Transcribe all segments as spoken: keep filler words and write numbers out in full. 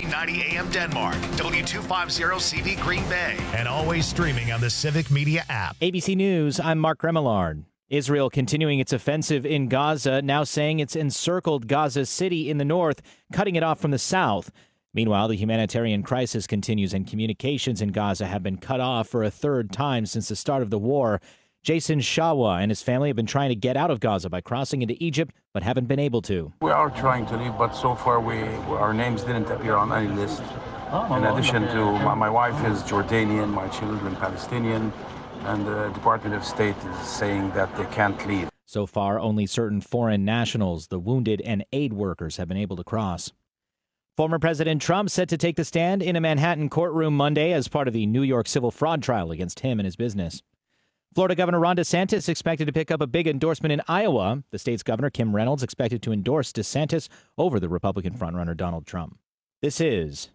fifteen ninety A M Denmark, W two fifty C V Green Bay, and always streaming on the Civic Media app. A B C News, I'm Mark Remillard. Israel continuing its offensive in Gaza, now saying it's encircled Gaza City in the north, cutting it off from the south. Meanwhile, the humanitarian crisis continues and communications in Gaza have been cut off for a third time since the start of the war. Jason Shawa and his family have been trying to get out of Gaza by crossing into Egypt, but haven't been able to. We are trying to leave, but so far we our names didn't appear on any list. In addition to my, my wife is Jordanian, my children Palestinian, and the Department of State is saying that they can't leave. So far, only certain foreign nationals, the wounded, and aid workers have been able to cross. Former President Trump set to take the stand in a Manhattan courtroom Monday as part of the New York civil fraud trial against him and his business. Florida Governor Ron DeSantis expected to pick up a big endorsement in Iowa. The state's governor, Kim Reynolds, expected to endorse DeSantis over the Republican frontrunner Donald Trump. This is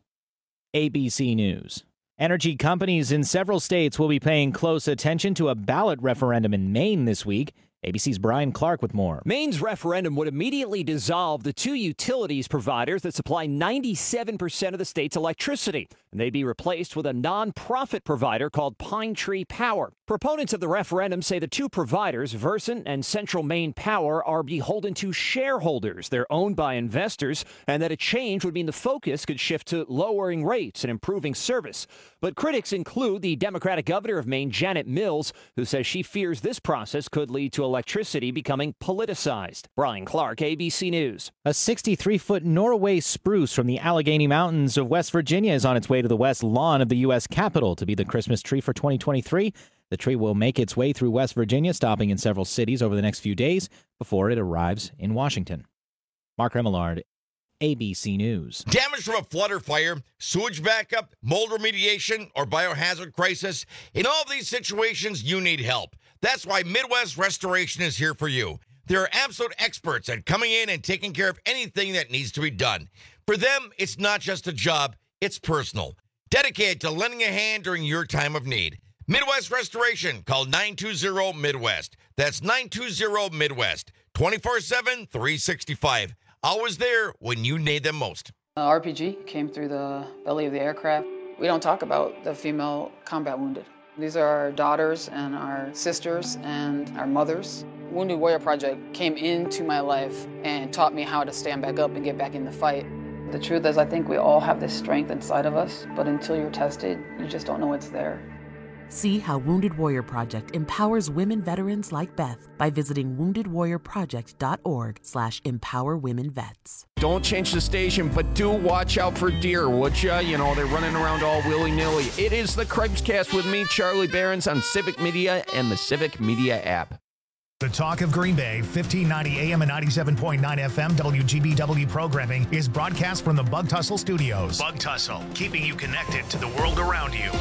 A B C News. Energy companies in several states will be paying close attention to a ballot referendum in Maine this week. A B C's Brian Clark with more. Maine's referendum would immediately dissolve the two utilities providers that supply ninety-seven percent of the state's electricity, and they'd be replaced with a nonprofit provider called Pine Tree Power. Proponents of the referendum say the two providers, Versant and Central Maine Power, are beholden to shareholders. They're owned by investors, and that a change would mean the focus could shift to lowering rates and improving service. But critics include the Democratic governor of Maine, Janet Mills, who says she fears this process could lead to electricity becoming politicized. Brian Clark, A B C News. A sixty-three foot Norway spruce from the Allegheny Mountains of West Virginia is on its way to the west lawn of the U S Capitol to be the Christmas tree for twenty twenty-three. The tree will make its way through West Virginia, stopping in several cities over the next few days before it arrives in Washington. Mark Remillard, A B C News. Damage from a flood or fire, sewage backup, mold remediation, or biohazard crisis. In all of these situations, you need help. That's why Midwest Restoration is here for you. They're absolute experts at coming in and taking care of anything that needs to be done. For them, it's not just a job, it's personal. Dedicated to lending a hand during your time of need. Midwest Restoration. Call nine two zero Midwest. That's nine two zero Midwest. twenty-four seven, three sixty-five. Always there when you need them most. Uh, R P G came through the belly of the aircraft. We don't talk about the female combat wounded. These are our daughters and our sisters and our mothers. Wounded Warrior Project came into my life and taught me how to stand back up and get back in the fight. The truth is, I think we all have this strength inside of us, but until you're tested, you just don't know it's there. See how Wounded Warrior Project empowers women veterans like Beth by visiting wounded warrior project dot org slash empower women vets. Don't change the station, but do watch out for deer, would ya? You know, they're running around all willy-nilly. It is the Craig's-Cast with me, Charlie Behrens, on Civic Media and the Civic Media app. The Talk of Green Bay, fifteen ninety A M and ninety-seven point nine F M W G B W programming is broadcast from the Bug Tussle Studios. Bug Tussle, keeping you connected to the world around you.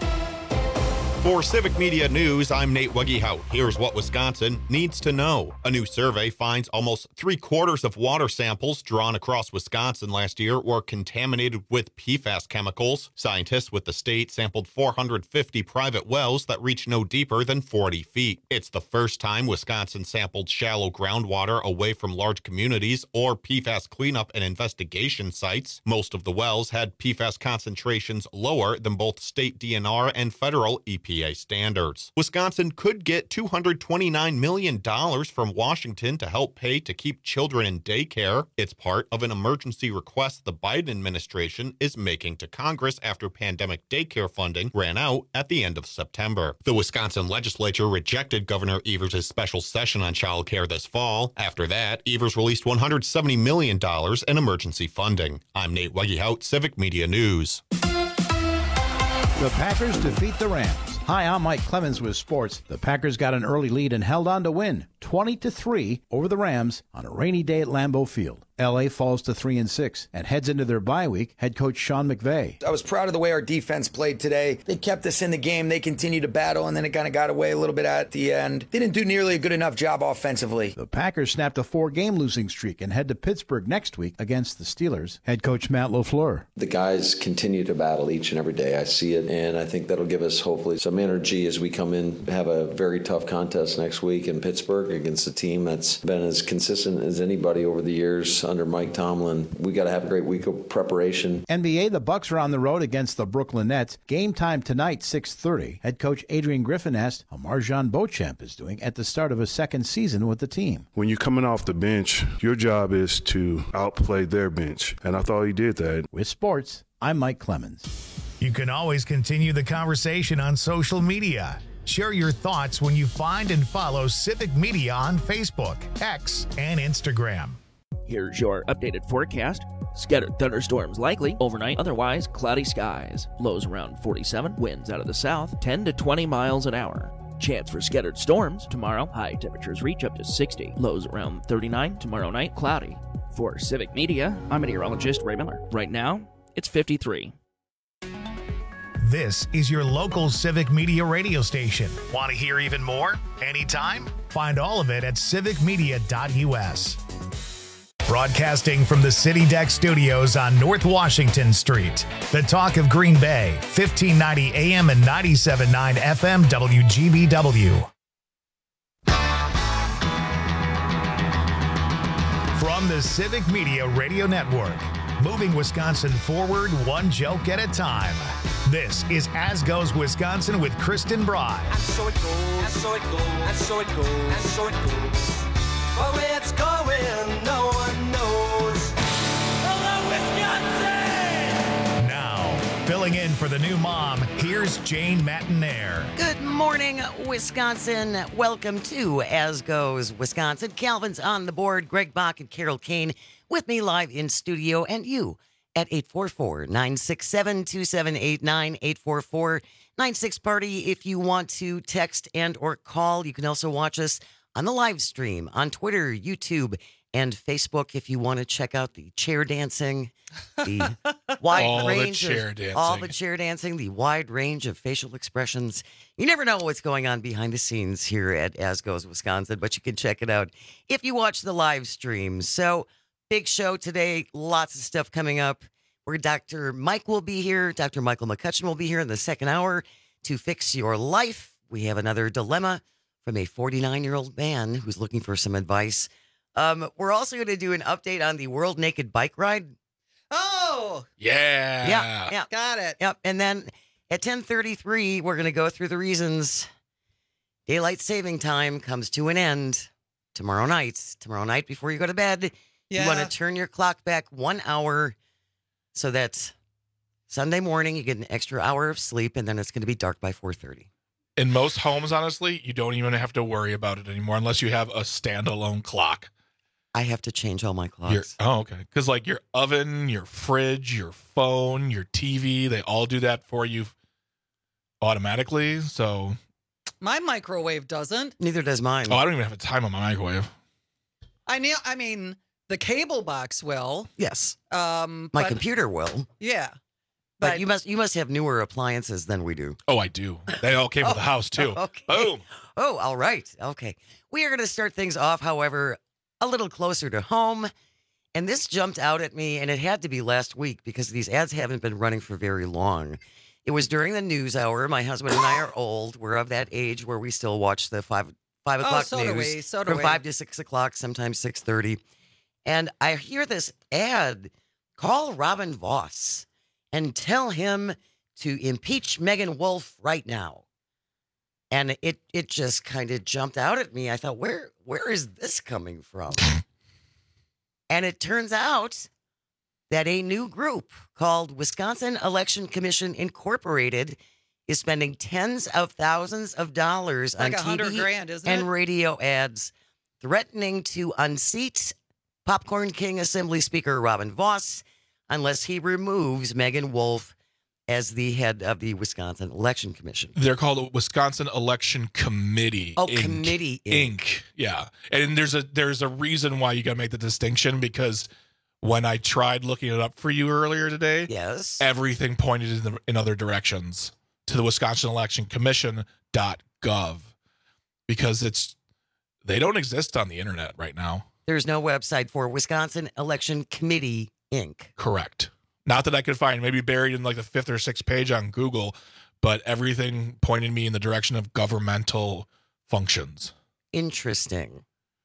For Civic Media News, I'm Nate Weggehout. Here's what Wisconsin needs to know. A new survey finds almost three quarters of water samples drawn across Wisconsin last year were contaminated with P FAS chemicals. Scientists with the state sampled four hundred fifty private wells that reach no deeper than forty feet. It's the first time Wisconsin sampled shallow groundwater away from large communities or P FAS cleanup and investigation sites. Most of the wells had P FAS concentrations lower than both state D N R and federal E P A standards. Wisconsin could get two hundred twenty-nine million dollars from Washington to help pay to keep children in daycare. It's part of an emergency request the Biden administration is making to Congress after pandemic daycare funding ran out at the end of September. The Wisconsin legislature rejected Governor Evers' special session on child care this fall. After that, Evers released one hundred seventy million dollars in emergency funding. I'm Nate Weggehout, Civic Media News. The Packers defeat the Rams. Hi, I'm Mike Clemens with sports. The Packers got an early lead and held on to win twenty to three over the Rams on a rainy day at Lambeau Field. L A falls to three and six and heads into their bye week. Head coach Sean McVay. I was proud of the way our defense played today. They kept us in the game. They continued to battle, and then it kind of got away a little bit at the end. They didn't do nearly a good enough job offensively. The Packers snapped a four-game losing streak and head to Pittsburgh next week against the Steelers. Head coach Matt LaFleur. The guys continue to battle each and every day. I see it, and I think that'll give us hopefully some energy as we come in, have a very tough contest next week in Pittsburgh against a team that's been as consistent as anybody over the years. games under Mike Tomlin. We got to have a great week of preparation. N B A, the Bucks are on the road against the Brooklyn Nets. Game time tonight, six thirty. Head coach Adrian Griffin asked how Marjan Beauchamp is doing at the start of his second season with the team. When you're coming off the bench, your job is to outplay their bench, and I thought he did that. With sports, I'm Mike Clemens. You can always continue the conversation on social media. Share your thoughts when you find and follow Civic Media on Facebook, X, and Instagram. Here's your updated forecast. Scattered thunderstorms likely. Overnight, otherwise cloudy skies. Lows around forty-seven. Winds out of the south, ten to twenty miles an hour. Chance for scattered storms. Tomorrow, high temperatures reach up to sixty. Lows around thirty-nine. Tomorrow night, cloudy. For Civic Media, I'm meteorologist Ray Miller. Right now, it's fifty-three. This is your local Civic Media radio station. Want to hear even more? Anytime? Find all of it at civic media dot u s. Broadcasting from the City Deck Studios on North Washington Street. The talk of Green Bay, fifteen ninety A M and ninety-seven point nine F M W G B W. From the Civic Media Radio Network, moving Wisconsin forward one joke at a time. This is As Goes Wisconsin with Kristen Broad. And so it goes, and so it goes, and so it goes, and so it goes. But where it's going, no one knows. Hello, Wisconsin! Now, filling in for the new mom, here's Jane Matinaire. Good morning, Wisconsin. Welcome to As Goes Wisconsin. Calvin's on the board, Greg Bach and Carol Kane with me live in studio, and you at eight four four, nine six seven, two seven eight nine, eight four four, nine six party if you want to text and or call. You can also watch us on the live stream on Twitter, YouTube, and Facebook if you want to check out the chair dancing, the wide all range the chair of dancing. all the chair dancing, the wide range of facial expressions. You never know what's going on behind the scenes here at As Goes Wisconsin, but you can check it out if you watch the live stream. So, big show today, lots of stuff coming up. Where Doctor Mike will be here. Doctor Michael McCutcheon will be here in the second hour to fix your life. We have another dilemma from a forty-nine-year-old man who's looking for some advice. Um, we're also going to do an update on the World Naked Bike Ride. Oh! Yeah. Yeah, yeah. Got it. Yep. And then at ten thirty-three, we're going to go through the reasons daylight saving time comes to an end tomorrow night. Tomorrow night before you go to bed, Yeah. you want to turn your clock back one hour so that Sunday morning you get an extra hour of sleep, and then it's going to be dark by four thirty. In most homes, honestly, you don't even have to worry about it anymore unless you have a standalone clock. I have to change all my clocks. Your, oh, okay. Because like your oven, your fridge, your phone, your T V, they all do that for you automatically. So My microwave doesn't. Neither does mine. Oh, I don't even have a time on my microwave. I know. I mean, the cable box will. Yes. Um, My but- computer will. Yeah. But But- you must you must have newer appliances than we do. Oh, I do. They all came with the house too. Okay. Boom. Oh, all right. Okay. We are going to start things off, however, a little closer to home. And this jumped out at me, and it had to be last week because these ads haven't been running for very long. It was during the news hour. My husband and I are old. We're of that age where we still watch the five five Oh, o'clock so do news we, so do from we. five to six o'clock, sometimes six thirty. And I hear this ad: call Robin Voss and tell him to impeach Megan Wolf right now. And it it just kind of jumped out at me. I thought, where where is this coming from? And it turns out that a new group called Wisconsin Election Commission Incorporated is spending tens of thousands of dollars Like on a hundred T V grand, isn't and it? radio ads threatening to unseat Popcorn King Assembly Speaker Robin Voss unless he removes Megan Wolf as the head of the Wisconsin Election Commission. They're called the Wisconsin Election Committee. Oh, Inc. Committee Inc. Yeah, and there's a there's a reason why you got to make the distinction, because when I tried looking it up for you earlier today, yes, everything pointed in the, in other directions to the Wisconsin Election Commission dot gov, because it's they don't exist on the internet right now. There's no website for Wisconsin Election Committee Incorporated. Correct. Not that I could find, maybe buried in like the fifth or sixth page on Google, but everything pointed me in the direction of governmental functions. Interesting.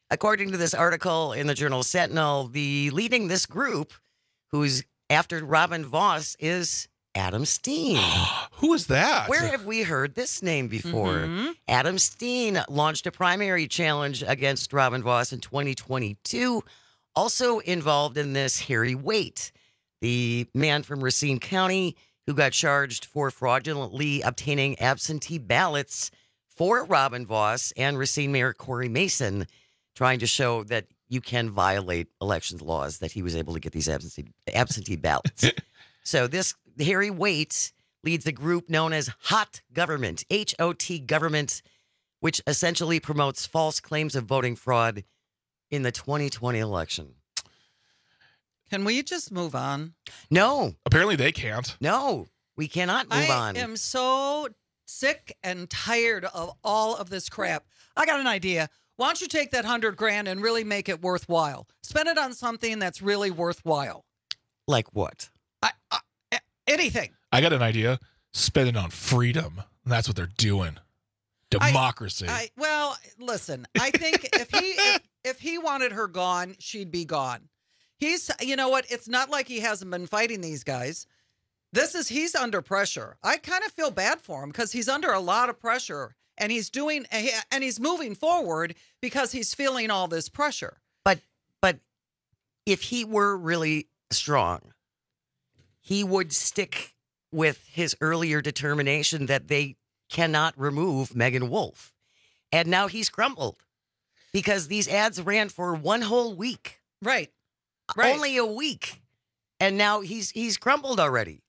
According to this article in the Journal Sentinel, the leading this group, who's after Robin Voss, is Adam Steen. Who is that? Where have we heard this name before? Mm-hmm. Adam Steen launched a primary challenge against Robin Voss in twenty twenty-two. Also involved in this, Harry Waite, the man from Racine County who got charged for fraudulently obtaining absentee ballots for Robin Voss and Racine Mayor Corey Mason, trying to show that you can violate elections laws, that he was able to get these absentee, absentee ballots. So this Harry Waite leads a group known as Hot Government, H O T Government, which essentially promotes false claims of voting fraud in the twenty twenty election. Can we just move on? No. Apparently they can't. No, we cannot move I on. am so sick and tired of all of this crap. I got an idea. Why don't you take that hundred grand and really make it worthwhile? Spend it on something that's really worthwhile. Like what? I, I, anything. I got an idea. Spend it on freedom. And that's what they're doing. Democracy. I, I, well, listen, I think if he if, if he wanted her gone, she'd be gone. He's, you know what? It's not like he hasn't been fighting these guys. This is, he's under pressure. I kind of feel bad for him because he's under a lot of pressure and he's doing, and he's moving forward because he's feeling all this pressure. But, but if he were really strong, he would stick with his earlier determination that they cannot remove Megan Wolf. And now he's crumbled because these ads ran for one whole week. Right. Right. Only a week. And now he's he's crumbled already.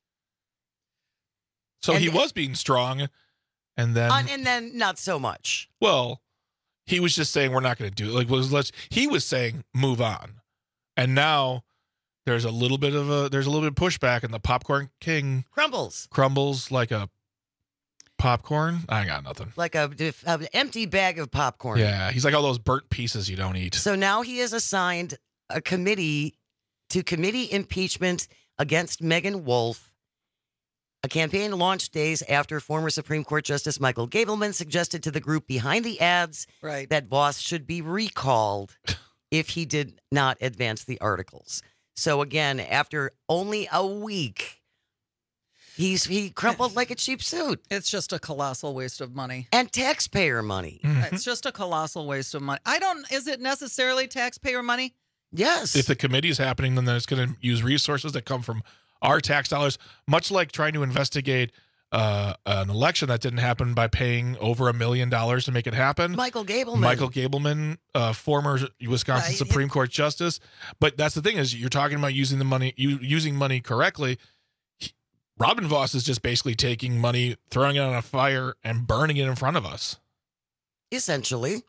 So and, he was being strong and then uh, and then not so much. Well, he was just saying we're not going to do it. Like was let's he was saying move on. And now there's a little bit of a there's a little bit of pushback and the popcorn king crumbles. Crumbles like a popcorn? I got nothing. Like a, an empty bag of popcorn. Yeah, he's like all those burnt pieces you don't eat. So now he is assigned a committee to committee impeachment against Megan Wolf. A campaign launched days after former Supreme Court Justice Michael Gableman suggested to the group behind the ads right. that Voss should be recalled if he did not advance the articles. So again, after only a week, he's he crumpled like a cheap suit. It's just a colossal waste of money. And taxpayer money. Mm-hmm. It's just a colossal waste of money. I don't, is it necessarily taxpayer money? Yes. If the committee is happening, then it's going to use resources that come from our tax dollars, much like trying to investigate uh, an election that didn't happen by paying over a million dollars to make it happen. Michael Gableman. Michael Gableman, uh, former Wisconsin Uh, Supreme it- Court justice. But that's the thing is you're talking about using the money, you, using money correctly. He- Robin Voss is just basically taking money, throwing it on a fire, and burning it in front of us. Essentially.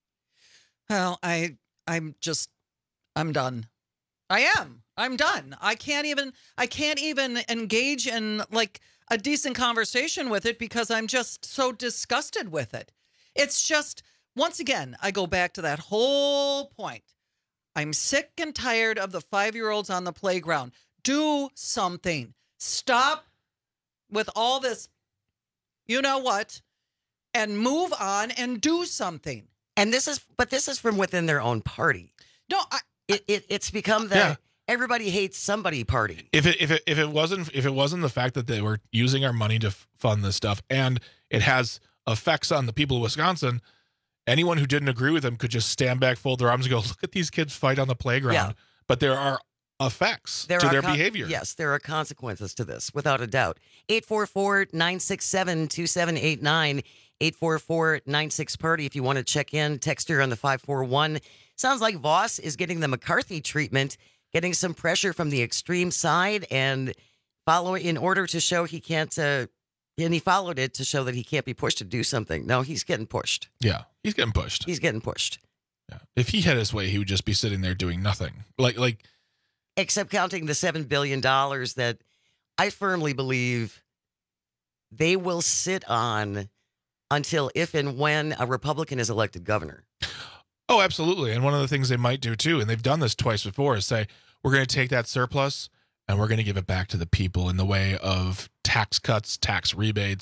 Well, I, I'm just, I'm done. I am. I'm done. I can't even, I can't even engage in like a decent conversation with it because I'm just so disgusted with it. It's just, once again, I go back to that whole point. I'm sick and tired of the five-year-olds on the playground. Do something. Stop with all this, you know what, and move on and do something. And this is, but this is from within their own party. No, I, It, it it's become the Yeah. everybody hates somebody party. If it if it if it wasn't if it wasn't the fact that they were using our money to f- fund this stuff and it has effects on the people of Wisconsin, anyone who didn't agree with them could just stand back, fold their arms, and go, "Look at these kids fight on the playground." Yeah. But there are effects There to are their con- behavior. Yes, there are consequences to this, without a doubt. eight four four, nine six seven, two seven eight nine, eight four four, nine six party if you want to check in. Text her on the five four one. Sounds like Voss is getting the McCarthy treatment, getting some pressure from the extreme side and follow in order to show he can't, uh, and he followed it to show that he can't be pushed to do something. No, he's getting pushed. Yeah, he's getting pushed. He's getting pushed. Yeah. If he had his way, he would just be sitting there doing nothing. Like like Except counting the seven billion dollars that I firmly believe they will sit on until if and when a Republican is elected governor. Oh, absolutely. And one of the things they might do too, and they've done this twice before, is say, we're going to take that surplus and we're going to give it back to the people in the way of tax cuts, tax rebates,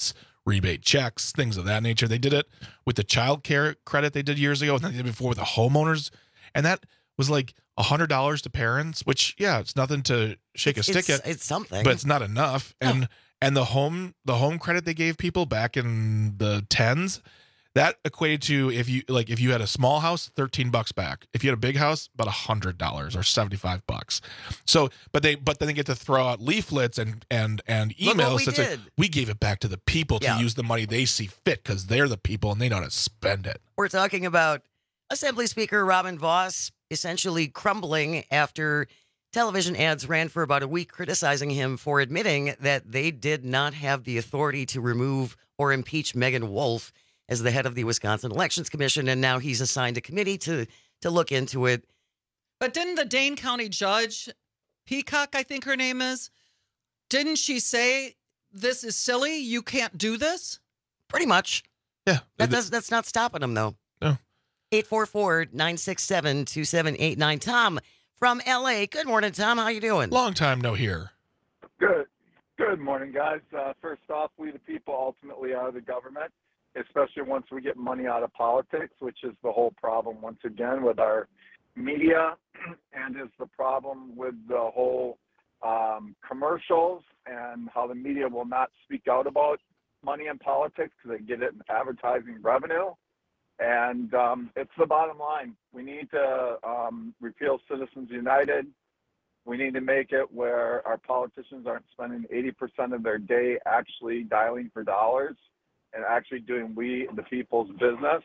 rebate checks, things of that nature. They did it with the child care credit they did years ago, and then they did it before with the homeowners. And that was like one hundred dollars to parents, which, yeah, it's nothing to shake It's- a stick it's- at. it's something. But it's not enough. And and the home the home credit they gave people back in the tens, that equated to, if you like if you had a small house, thirteen bucks back. If you had a big house, about one hundred dollars or seventy-five bucks. So, but they but then they get to throw out leaflets and and and Look what emails we that say, did. we gave it back to the people to Yeah. use the money they see fit because they're the people and they know how to spend it. We're talking about Assembly Speaker Robin Vos essentially crumbling after television ads ran for about a week criticizing him for admitting that they did not have the authority to remove or impeach Megan Wolf as the head of the Wisconsin Elections Commission, and now he's assigned a committee to to look into it. But didn't the Dane County judge, Peacock, I think her name is, didn't she say, this is silly, you can't do this? Pretty much. Yeah. That does, that's not stopping him, though. No. eight four four, nine six seven, two seven eight nine. Tom from L A. Good morning, Tom. How you doing? Long time no hear. Good. Good morning, guys. Uh, first off, we the people ultimately are the government, especially once we get money out of politics, which is the whole problem once again with our media and is the problem with the whole um, commercials and how the media will not speak out about money in politics because they get it in advertising revenue. And um, it's the bottom line. We need to um, repeal Citizens United. We need to make it where our politicians aren't spending eighty percent of their day actually dialing for dollars and actually doing we the people's business.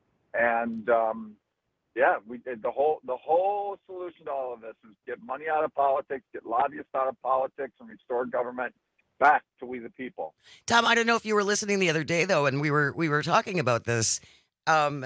And um, yeah, we did the whole the whole solution to all of this is get money out of politics, get lobbyists out of politics, and restore government back to we the people. Tom, I don't know if you were listening the other day though, and we were we were talking about this. Um,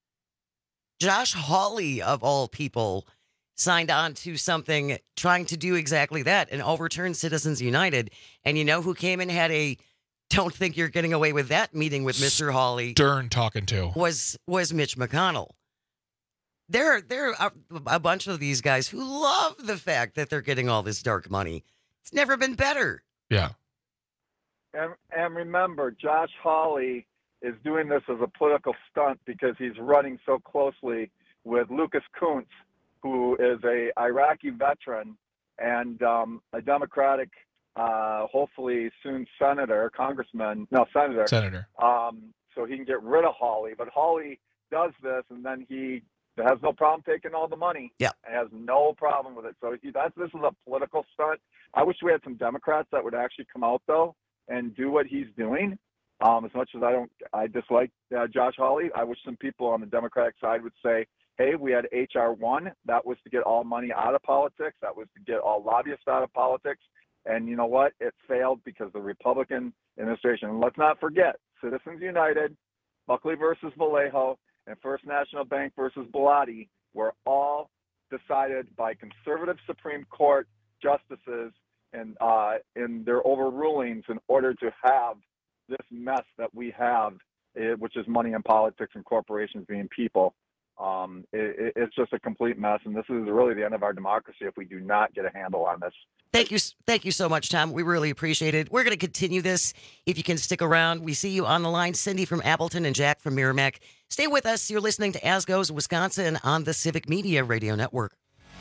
Josh Hawley, of all people, signed on to something trying to do exactly that and overturn Citizens United. And you know who came and had a "don't think you're getting away with that" meeting with Mister Hawley? Stern talking to was was Mitch McConnell. There, there are a bunch of these guys who love the fact that they're getting all this dark money. It's never been better. Yeah. And, and remember, Josh Hawley is doing this as a political stunt because he's running so closely with Lucas Kuntz, who is a Iraqi veteran and um, a Democratic, uh, hopefully soon senator, congressman, no, senator. Senator. Um, so he can get rid of Hawley. But Hawley does this, and then he has no problem taking all the money. Yeah. And has no problem with it. So he, that's this is a political stunt. I wish we had some Democrats that would actually come out, though, and do what he's doing. Um, as much as I don't, I dislike uh, Josh Hawley, I wish some people on the Democratic side would say, hey, we had H R one. That was to get all money out of politics. That was to get all lobbyists out of politics. And you know what? It failed because the Republican administration, and let's not forget, Citizens United, Buckley versus Vallejo, and First National Bank versus Bellotti were all decided by conservative Supreme Court justices and uh, in their overrulings in order to have this mess that we have, eh, which is money in politics and corporations being people. Um, it, it's just a complete mess, and this is really the end of our democracy if we do not get a handle on this. Thank you, thank you so much, Tom. We really appreciate it. We're going to continue this if you can stick around. We see you on the line, Cindy from Appleton and Jack from Merrimack. Stay with us. You're listening to As Goes Wisconsin on the Civic Media Radio Network.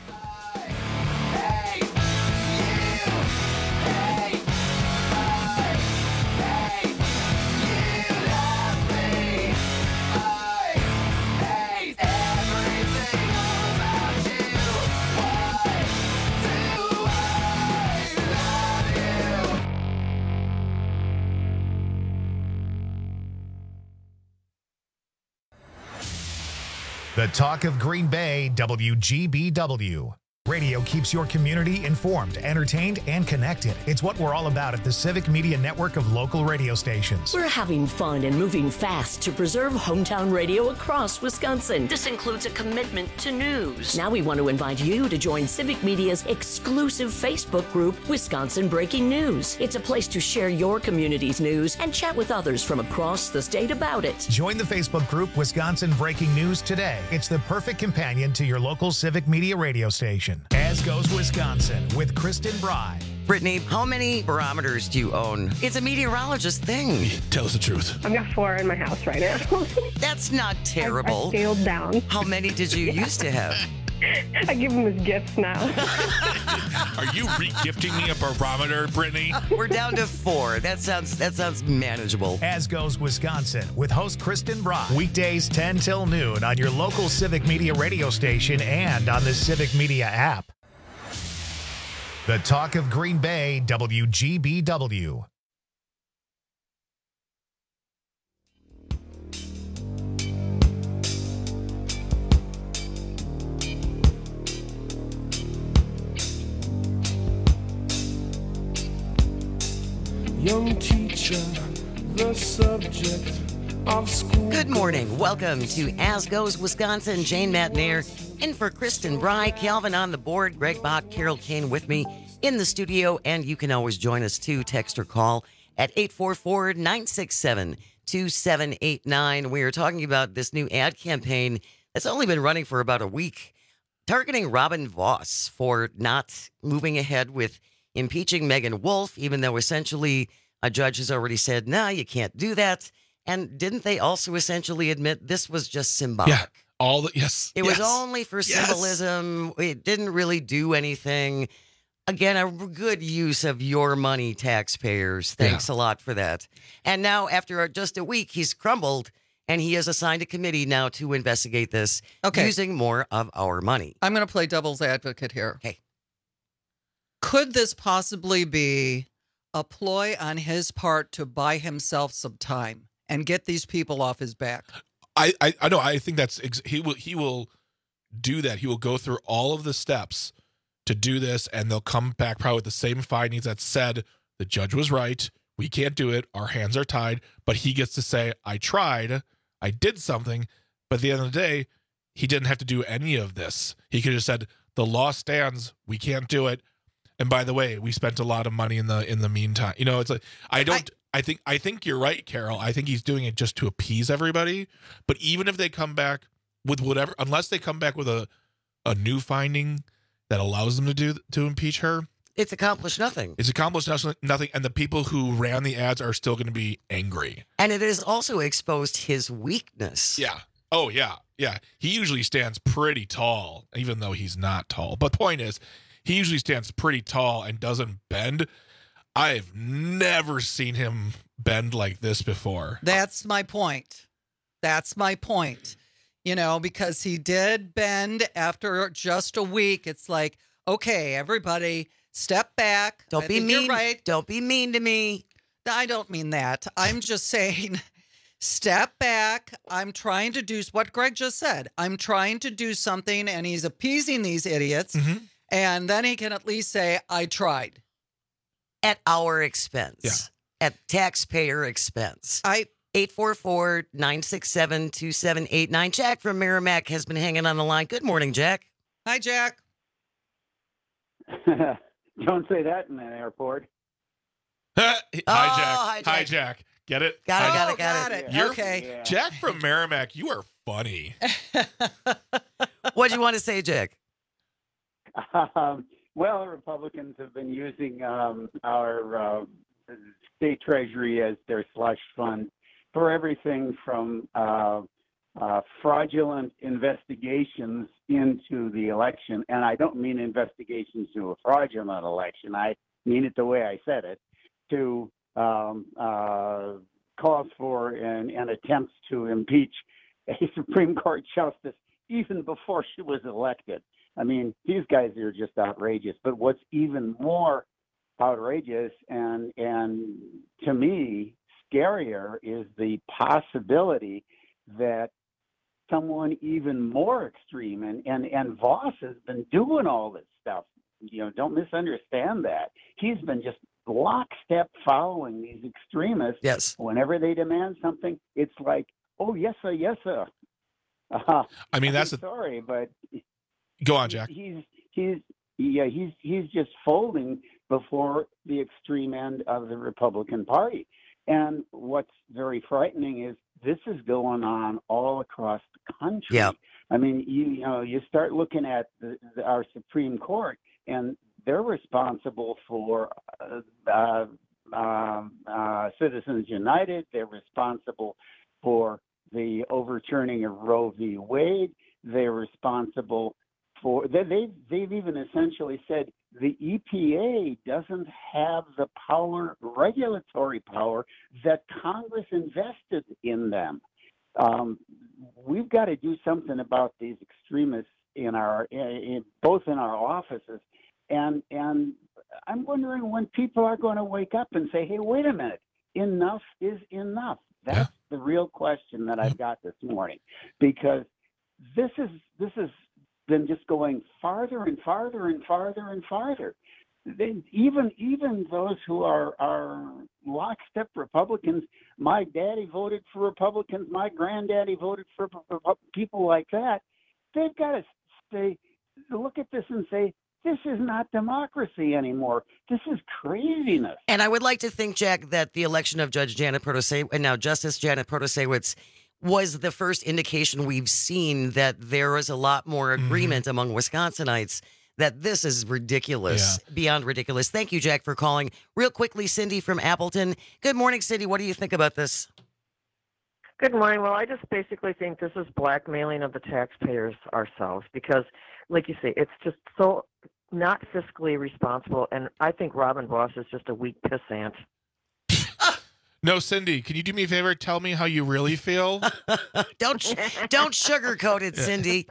The talk of Green Bay, W G B W. Radio keeps your community informed, entertained, and connected. It's what we're all about at the Civic Media Network of local radio stations. We're having fun and moving fast to preserve hometown radio across Wisconsin. This includes a commitment to news. Now we want to invite you to join Civic Media's exclusive Facebook group, Wisconsin Breaking News. It's a place to share your community's news and chat with others from across the state about it. Join the Facebook group Wisconsin Breaking News today. It's the perfect companion to your local Civic Media radio station. As Goes Wisconsin with Kristen Bry. Brittany, how many barometers do you own? It's a meteorologist thing. Tell us the truth. I've got four in my house right now. That's not terrible. I, I scaled down. How many did you Yeah. used to have? I give them as gifts now. Are you re-gifting me a barometer, Brittany? We're down to four. That sounds that sounds manageable. As Goes Wisconsin with host Kristen Brock. Weekdays ten till noon on your local Civic Media radio station and on the Civic Media app. The Talk of Green Bay, W G B W. Young teacher, the subject of school. Good morning. Welcome to As Goes Wisconsin. Jane Matnair in for Kristen Bry, Calvin on the board, Greg Bach, Carol Kane with me in the studio, and you can always join us too. Text or call at eight four four, nine six seven, two seven eight nine. We are talking about this new ad campaign that's only been running for about a week, targeting Robin Voss for not moving ahead with impeaching Megan Wolf, even though essentially a judge has already said, no, you can't do that. And didn't they also essentially admit this was just symbolic? Yeah, all the, yes. It yes, was only for symbolism. Yes. It didn't really do anything. Again, a good use of your money, taxpayers. Thanks yeah. a lot for that. And now, after just a week, he's crumbled, and he has assigned a committee now to investigate this Okay. using more of our money. I'm going to play devil's advocate here. Okay. Could this possibly be a ploy on his part to buy himself some time and get these people off his back? I, I, I know. I think that's ex- he will he will do that. He will go through all of the steps to do this, and they'll come back probably with the same findings that said the judge was right. We can't do it. Our hands are tied. But he gets to say, I tried. I did something. But at the end of the day, he didn't have to do any of this. He could have said, the law stands. We can't do it. And by the way, we spent a lot of money in the in the meantime. You know, it's like I don't. I, I think I think you're right, Carol. I think he's doing it just to appease everybody. But even if they come back with whatever, unless they come back with a a new finding that allows them to do to impeach her, it's accomplished nothing. It's accomplished nothing, and the people who ran the ads are still going to be angry. And it has also exposed his weakness. Yeah. Oh yeah, yeah. He usually stands pretty tall, even though he's not tall. But the point is, he usually stands pretty tall and doesn't bend. I've never seen him bend like this before. That's my point. That's my point. You know, because he did bend after just a week. It's like, okay, everybody, step back. Don't I be think mean. You're right. Don't be mean to me. I don't mean that. I'm just saying, step back. I'm trying to do what Greg just said. I'm trying to do something, and he's appeasing these idiots. Mm-hmm. And then he can at least say, I tried. At our expense. Yeah. At taxpayer expense. I eight four four, nine six seven, two seven eight nine. Jack from Merrimack has been hanging on the line. Good morning, Jack. Hi, Jack. Don't say that in an airport. hi, Jack. Oh, hi, Jack. Hi, Jack. Get it? Got it, Hi, got Oh, it, got, got it. it. You're- Okay. Yeah. Jack from Merrimack, you are funny. What'd you want to say, Jack? Um, well, Republicans have been using um, our uh, state treasury as their slush fund for everything from uh, uh, fraudulent investigations into the election. And I don't mean investigations to a fraudulent election. I mean it the way I said it, to um, uh, calls for and, and attempts to impeach a Supreme Court justice even before she was elected. I mean, these guys are just outrageous. But what's even more outrageous and and to me scarier is the possibility that someone even more extreme and, and, and Voss has been doing all this stuff. You know, don't misunderstand that. He's been just lockstep following these extremists. Yes. Whenever they demand something, it's like, oh, yes, sir, yes, sir. Uh, I mean, that's I'm a, sorry, but go on, Jack. he's he's yeah he's he's just folding before the extreme end of the Republican Party. And what's very frightening is this is going on all across the country. Yeah. I mean, you, you know, you start looking at the, the, our Supreme Court, and they're responsible for uh, uh, um, uh, Citizens United. They're responsible for the overturning of Roe v. Wade. They're responsible for they, they've they've even essentially said the E P A doesn't have the power, regulatory power, that Congress invested in them. Um, we've got to do something about these extremists in our, in, both in our offices, and and I'm wondering when people are going to wake up and say, "Hey, wait a minute, enough is enough." That's yeah. the real question that I've got this morning, because this is this has been just going farther and farther and farther and farther. They, even even those who are are lockstep Republicans, my daddy voted for Republicans, my granddaddy voted for, for, for people like that. They've got to say, look at this and say, this is not democracy anymore. This is craziness. And I would like to think, Jack, that the election of Judge Janet Protasiewicz, and now Justice Janet Protasiewicz, was the first indication we've seen that there is a lot more agreement mm-hmm. among Wisconsinites that this is ridiculous, yeah. beyond ridiculous. Thank you, Jack, for calling. Real quickly, Cindy from Appleton. Good morning, Cindy. What do you think about this? Good morning. Well, I just basically think this is blackmailing of the taxpayers ourselves because, like you say, it's just so not fiscally responsible. And I think Robin Voss is just a weak pissant. No, Cindy, can you do me a favor? Tell me how you really feel. don't don't sugarcoat it, Cindy.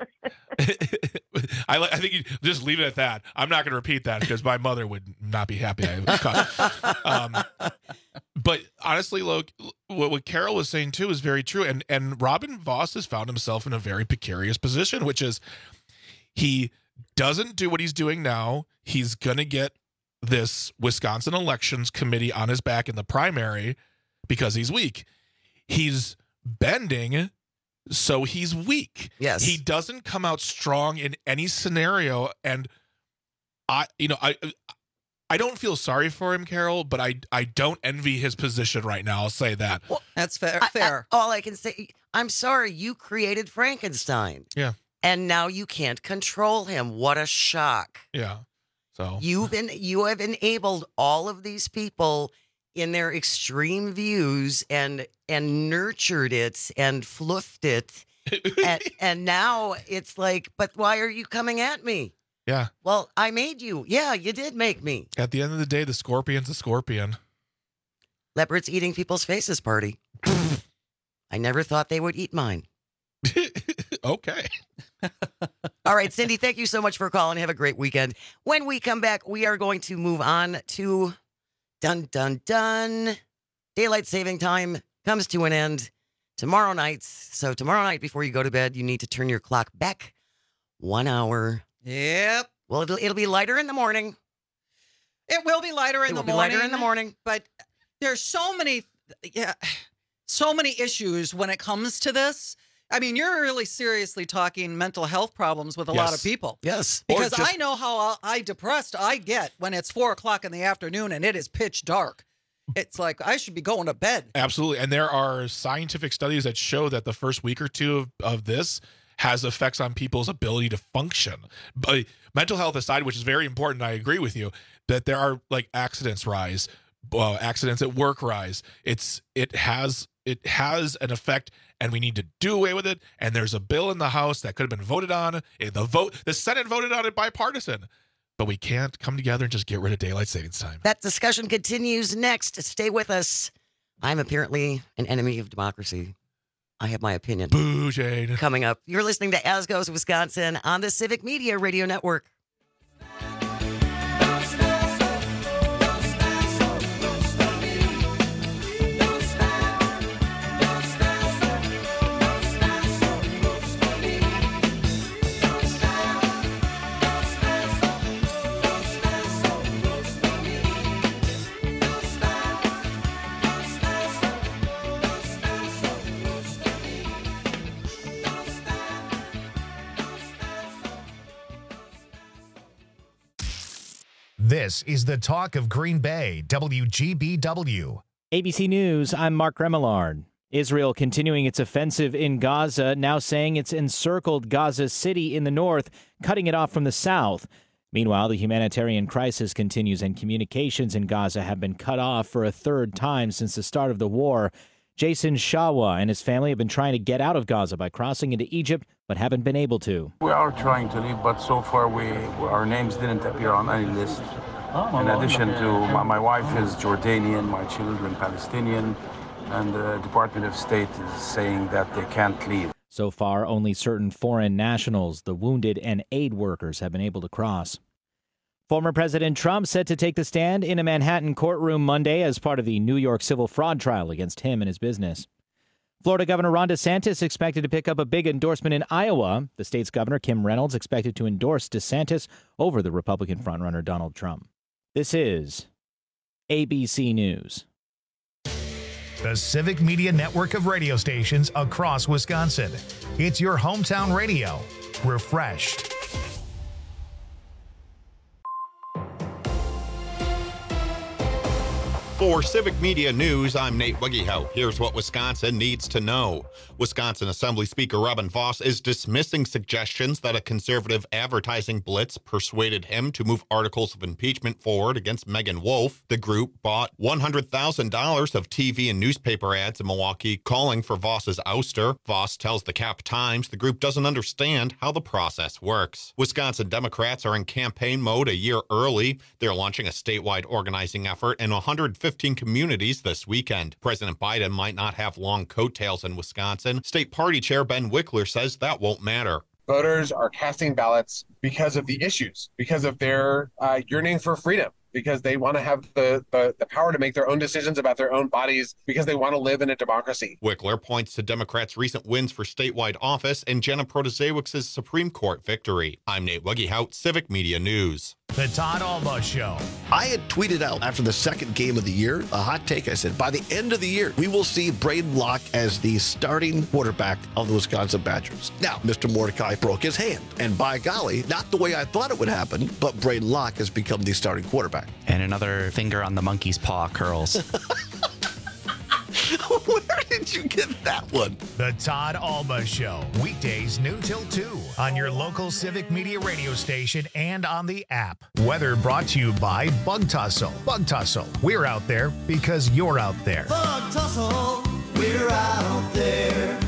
I, I think you just leave it at that. I'm not going to repeat that because my mother would not be happy. um, but honestly, look, what, what Carol was saying too is very true. And and Robin Voss has found himself in a very precarious position, which is he doesn't do what he's doing now. He's going to get this Wisconsin Elections Committee on his back in the primary because he's weak. He's bending, so he's weak. Yes. He doesn't come out strong in any scenario. And I, you know, I, I don't feel sorry for him, Carol, but I, I don't envy his position right now. I'll say that. Well, that's fair. I, fair. I, all I can say, I'm sorry, you created Frankenstein. Yeah. And now you can't control him. What a shock. Yeah. So you've been you have enabled all of these people in their extreme views and and nurtured it and fluffed it. and, and now it's like, but why are you coming at me? Yeah. Well, I made you. Yeah, you did make me. At the end of the day, the scorpion's a scorpion. Leopards eating people's faces party. I never thought they would eat mine. Okay. All right, Cindy, thank you so much for calling. Have a great weekend. When we come back, we are going to move on to dun, dun, dun. Daylight saving time comes to an end tomorrow night. So tomorrow night before you go to bed, you need to turn your clock back one hour. Yep. Well, it'll, it'll be lighter in the morning. It will be lighter in it the will be morning. lighter in the morning. But there's so many, yeah, so many issues when it comes to this. I mean, you're really seriously talking mental health problems with a yes. lot of people. Yes. Because just, I know how I depressed I get when it's four o'clock in the afternoon and it is pitch dark. It's like I should be going to bed. Absolutely. And there are scientific studies that show that the first week or two of, of this has effects on people's ability to function. But mental health aside, which is very important, I agree with you, that there are like accidents rise, uh, accidents at work rise. It's it has it has an effect. And we need to do away with it. And there's a bill in the House that could have been voted on. The vote, the Senate voted on it bipartisan. But we can't come together and just get rid of daylight savings time. That discussion continues next. Stay with us. I'm apparently an enemy of democracy. I have my opinion. Boo, Jane. Coming up, you're listening to As Goes Wisconsin on the Civic Media Radio Network. This is the talk of Green Bay, W G B W. A B C News, I'm Mark Remillard. Israel continuing its offensive in Gaza, now saying it's encircled Gaza City in the north, cutting it off from the south. Meanwhile, the humanitarian crisis continues and communications in Gaza have been cut off for a third time since the start of the war. Jason Shawa and his family have been trying to get out of Gaza by crossing into Egypt, but haven't been able to. We are trying to leave, but so far we our names didn't appear on any list. In addition to my, my wife is Jordanian, my children Palestinian, and the Department of State is saying that they can't leave. So far, only certain foreign nationals, the wounded, and aid workers have been able to cross. Former President Trump set to take the stand in a Manhattan courtroom Monday as part of the New York civil fraud trial against him and his business. Florida Governor Ron DeSantis expected to pick up a big endorsement in Iowa. The state's governor, Kim Reynolds, expected to endorse DeSantis over the Republican frontrunner Donald Trump. This is A B C News. The Civic Media network of radio stations across Wisconsin. It's your hometown radio. Refreshed. For Civic Media News, I'm Nate Wiggyhout. Here's what Wisconsin needs to know. Wisconsin Assembly Speaker Robin Vos is dismissing suggestions that a conservative advertising blitz persuaded him to move articles of impeachment forward against Megan Wolf. The group bought one hundred thousand dollars of T V and newspaper ads in Milwaukee calling for Vos's ouster. Vos tells the Cap Times the group doesn't understand how the process works. Wisconsin Democrats are in campaign mode a year early. They're launching a statewide organizing effort in one hundred fifteen communities this weekend. President Biden might not have long coattails in Wisconsin. State Party Chair Ben Wickler says that won't matter. Voters are casting ballots because of the issues, because of their uh, yearning for freedom, because they want to have the, the, the power to make their own decisions about their own bodies, because they want to live in a democracy. Wickler points to Democrats' recent wins for statewide office and Jenna Protasiewicz's Supreme Court victory. I'm Nate Wiggyhout, Civic Media News. The Todd Alba Show. I had tweeted out after the second game of the year, a hot take. I said, by the end of the year, we will see Braden Locke as the starting quarterback of the Wisconsin Badgers. Now, Mister Mordecai broke his hand. And by golly, not the way I thought it would happen, but Braden Locke has become the starting quarterback. And another finger on the monkey's paw curls. Where did you get that one? The Todd Alba Show. Weekdays noon till two on your local Civic Media radio station and on the app. Weather brought to you by Bug Tussle. Bug Tussle. We're out there because you're out there. Bug Tussle, we're out there.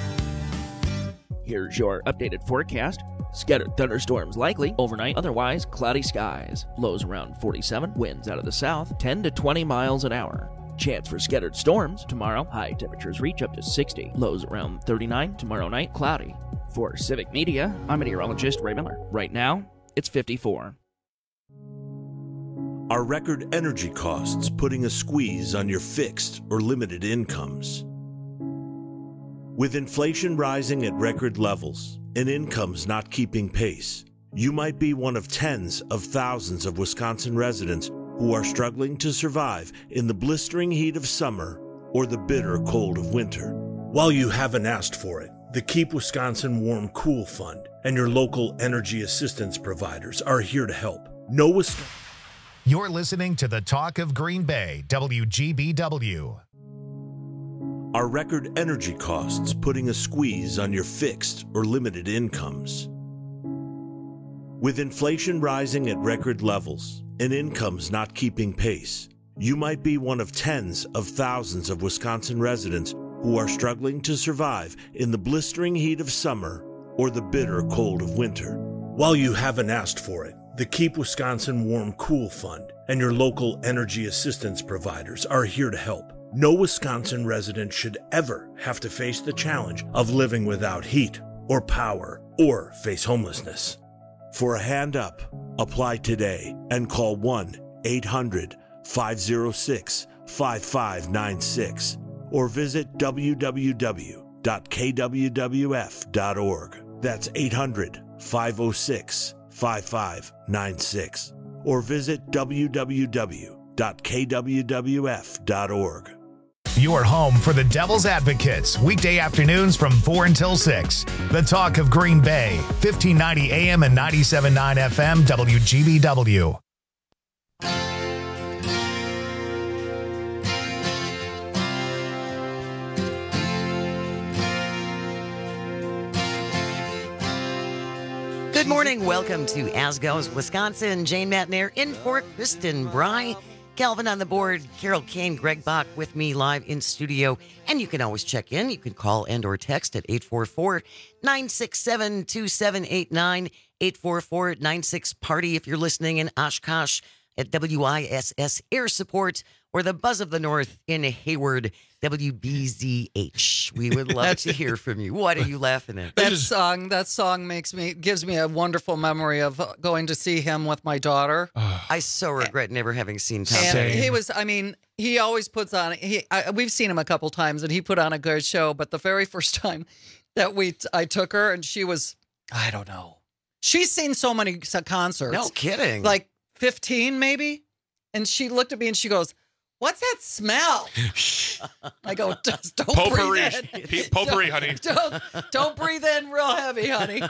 Here's your updated forecast. Scattered thunderstorms likely overnight, otherwise cloudy skies. Lows around forty-seven, winds out of the south, ten to twenty miles an hour. Chance for scattered storms tomorrow. High temperatures reach up to sixty. Lows around thirty-nine. Tomorrow night, cloudy. For Civic Media, I'm meteorologist Ray Miller. Right now, it's fifty-four. Are record energy costs putting a squeeze on your fixed or limited incomes? With inflation rising at record levels and incomes not keeping pace, you might be one of tens of thousands of Wisconsin residents who are struggling to survive in the blistering heat of summer or the bitter cold of winter. While you haven't asked for it, the Keep Wisconsin Warm Cool Fund and your local energy assistance providers are here to help. No Wisconsin. You're listening to the Talk of Green Bay, W G B W. Are record energy costs putting a squeeze on your fixed or limited incomes? With inflation rising at record levels and incomes not keeping pace, you might be one of tens of thousands of Wisconsin residents who are struggling to survive in the blistering heat of summer or the bitter cold of winter. While you haven't asked for it, the Keep Wisconsin Warm Cool Fund and your local energy assistance providers are here to help. No Wisconsin resident should ever have to face the challenge of living without heat or power or face homelessness. For a hand up, apply today and call one eight hundred five oh six five five nine six or visit w w w dot k w w f dot org. That's eight hundred five oh six five five nine six or visit w w w dot k w w f dot org. Your home for the Devil's Advocates, weekday afternoons from four until six. The Talk of Green Bay, fifteen ninety A M and ninety-seven point nine F M, W G B W. Good Good morning. Welcome to As Goes Wisconsin. Jane Matnair in for Kristen Bry. Calvin on the board. Carol Kane, Greg Bach with me live in studio. And you can always check in. You can call and or text at eight four four, nine six seven, two seven eight nine, eight four four, nine six party if you're listening in Oshkosh at W I S S Air Support or the Buzz of the North in Hayward, W B Z H. We would love to hear from you. What are you laughing at? That song, that song makes me gives me a wonderful memory of going to see him with my daughter. I so regret never having seen Tom And Petty. he was, I mean, he always puts on. He, I, we've seen him a couple times, and he put on a good show. But the very first time that we, I took her, and she was, I don't know, she's seen so many concerts. No kidding. Like fifteen, maybe. And she looked at me and she goes, "What's that smell?" I go, "Just don't Potpourri, breathe in. P- potpourri, honey. Don't, don't breathe in real heavy, honey."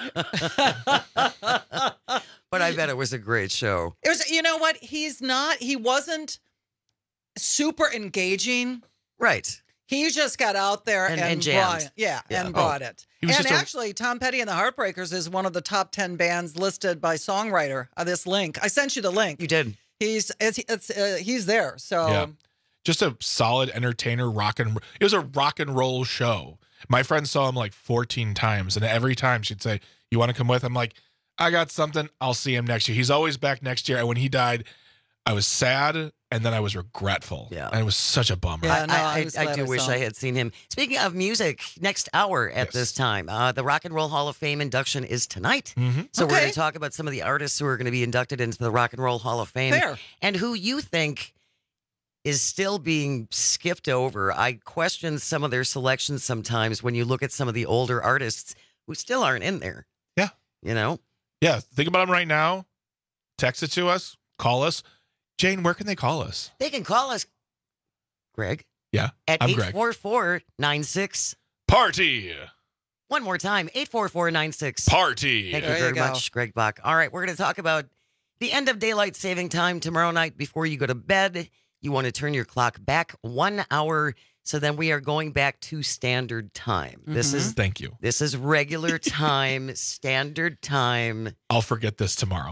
But I bet it was a great show. It was, you know what? He's not, he wasn't super engaging. Right. He just got out there And- and, and jammed. brought it. Yeah, Yeah. and brought Oh. it. He was And just a- actually, Tom Petty and the Heartbreakers is one of the top ten bands listed by Songwriter on this link. I sent you the link. You did. He's it's, it's uh, he's there. So Yeah. Just a solid entertainer, rock and it was a rock and roll show. My friend saw him like fourteen times, and every time she'd say, "You want to come with?" I'm like, "I got something. I'll see him next year." He's always back next year. And when he died, I was sad, and then I was regretful. Yeah. And it was such a bummer. I, I, I, I do wish I had seen him. Speaking of music, next hour at this time, uh, the Rock and Roll Hall of Fame induction is tonight. Mm-hmm. So we're Okay. going to talk about some of the artists who are going to be inducted into the Rock and Roll Hall of Fame Fair. and who you think is still being skipped over. I question some of their selections sometimes when you look at some of the older artists who still aren't in there. Yeah. You know? Yeah. Think about him right now. Text it to us. Call us. Jane, where can they call us? They can call us, Greg, Yeah. at I'm eight Greg. four four, nine six. Party. One more time, eight four four, nine six. Party. Thank you There you very go. much, Greg Bach. All right, we're going to talk about the end of daylight saving time tomorrow night before you go to bed. You want to turn your clock back one hour, so then we are going back to standard time. This is Thank you. this is regular time, standard time. I'll forget this tomorrow.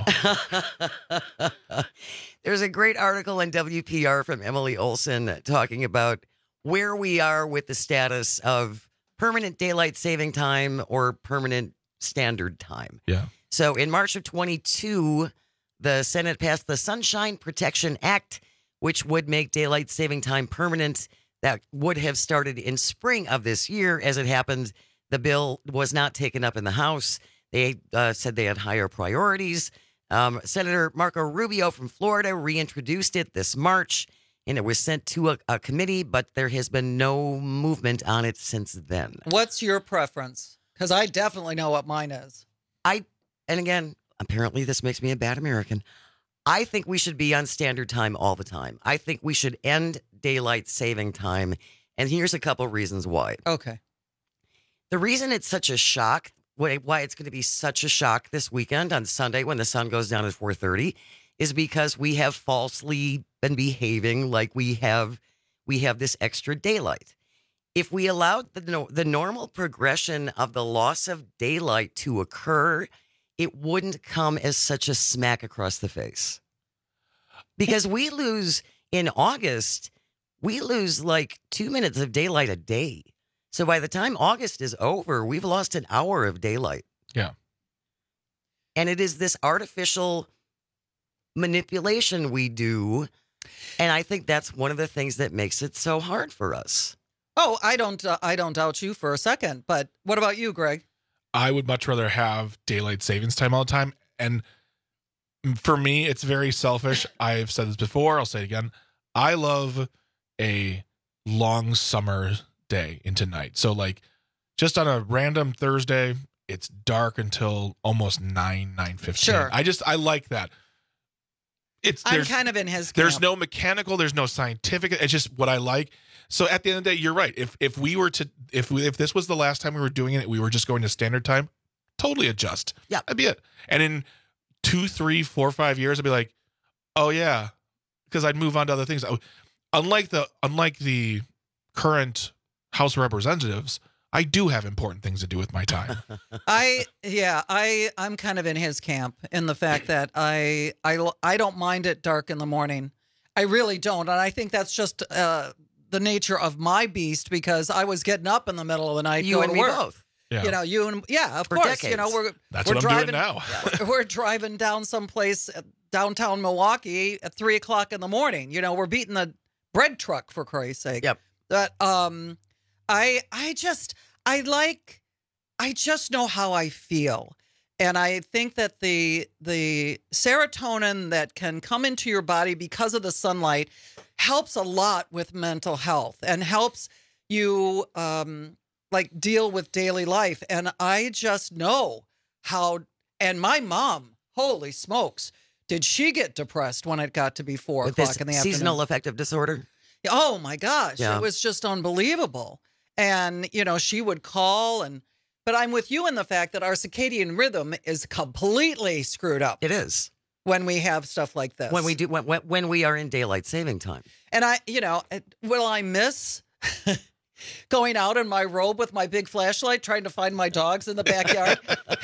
There's a great article in W P R from Emily Olson talking about where we are with the status of permanent daylight saving time or permanent standard time. Yeah. So in March of twenty-two, the Senate passed the Sunshine Protection Act, which would make daylight saving time permanent. That would have started in spring of this year. As it happened, the bill was not taken up in the House. They uh, said they had higher priorities. Um, Senator Marco Rubio from Florida reintroduced it this March, and it was sent to a, a committee, but there has been no movement on it since then. what's your preference? Because I definitely know what mine is. I, and again, apparently this makes me a bad American. I think we should be on standard time all the time. I think we should end daylight saving time. And here's a couple reasons why. Okay. The reason it's such a shock, why why it's going to be such a shock this weekend on Sunday when the sun goes down at four thirty, is because we have falsely been behaving like we have we have this extra daylight. If we allowed the no, the normal progression of the loss of daylight to occur, it wouldn't come as such a smack across the face. Because we lose in August, we lose like two minutes of daylight a day. So by the time August is over, we've lost an hour of daylight. Yeah. And it is this artificial manipulation we do. And I think that's one of the things that makes it so hard for us. Oh, I don't. Uh, I don't doubt you for a second. But what about you, Greg? I would much rather have daylight savings time all the time. And for me, it's very selfish. I've said this before. I'll say it again. I love a long summer day into night. So like just on a random Thursday, it's dark until almost nine, nine fifteen. Sure. I just, I like that. It's I'm there's, kind of in his. there's camp. no mechanical, there's no scientific. It's just what I like. So at the end of the day, you're right. If if we were to if we, if this was the last time we were doing it, we were just going to standard time, totally adjust. Yeah, that'd be it. And in two, three, four, five years, I'd be like, oh yeah, because I'd move on to other things. I, unlike the unlike the current House of Representatives, I do have important things to do with my time. I yeah, I I'm kind of in his camp in the fact that I I I don't mind it dark in the morning. I really don't, and I think that's just uh, the nature of my beast because I was getting up in the middle of the night. You going and to me work. both. Yeah. You know, you and yeah, of For course. decades. You know, we're That's we're what I'm driving, doing now. we're driving down someplace uh, downtown Milwaukee at three o'clock in the morning. You know, we're beating the bread truck for Christ's sake. Yep. But um, I I just I like I just know how I feel. And I think that the the serotonin that can come into your body because of the sunlight helps a lot with mental health and helps you um, like deal with daily life. And I just know how. And my mom, holy smokes, did she get depressed when it got to be four With o'clock this in the seasonal afternoon? affective disorder. Oh my gosh, Yeah. it was just unbelievable. And you know, she would call and. But I'm with you in the fact that our circadian rhythm is completely screwed up. It is. When we have stuff like this. When we do when, when when we are in daylight saving time. And I, you know, will I miss going out in my robe with my big flashlight trying to find my dogs in the backyard?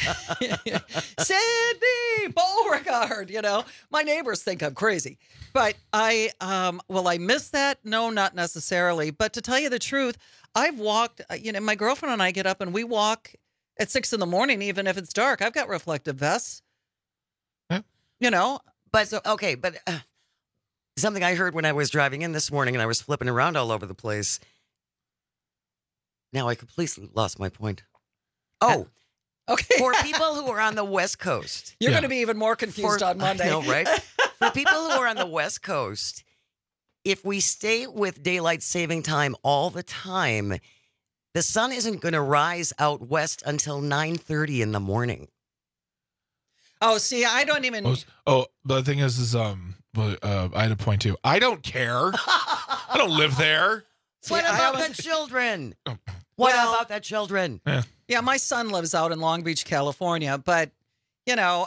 Sydney Beauregard, you know, my neighbors think I'm crazy. But I, um, will I miss that? No, not necessarily. But to tell you the truth, I've walked, you know, my girlfriend and I get up and we walk at six in the morning, even if it's dark. I've got reflective vests. Yeah. You know, But so, okay, but uh, something I heard when I was driving in this morning and I was flipping around all over the place. Now I completely lost my point. Oh, okay. For people who are on the West Coast, you're Yeah. going to be even more confused For- on Monday. I know, right? For people who are on the West Coast, if we stay with daylight saving time all the time, the sun isn't going to rise out west until nine thirty in the morning. Oh, see, I don't even. Oh, oh, the thing is, is um, uh, I had a point too. I don't care. I don't live there. What See, I about always- the children? What Well- about the children? Yeah. Yeah, my son lives out in Long Beach, California, but you know,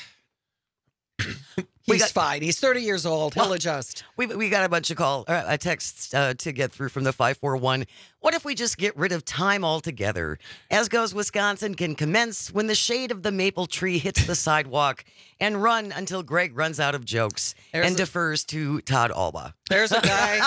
We he's got- fine. He's thirty years old. He'll adjust. We we got a bunch of call uh, uh, texts uh, to get through from the five four one. What if we just get rid of time altogether? As Goes Wisconsin can commence when the shade of the maple tree hits the sidewalk and run until Greg runs out of jokes There's and a- defers to Todd Alba. There's a guy.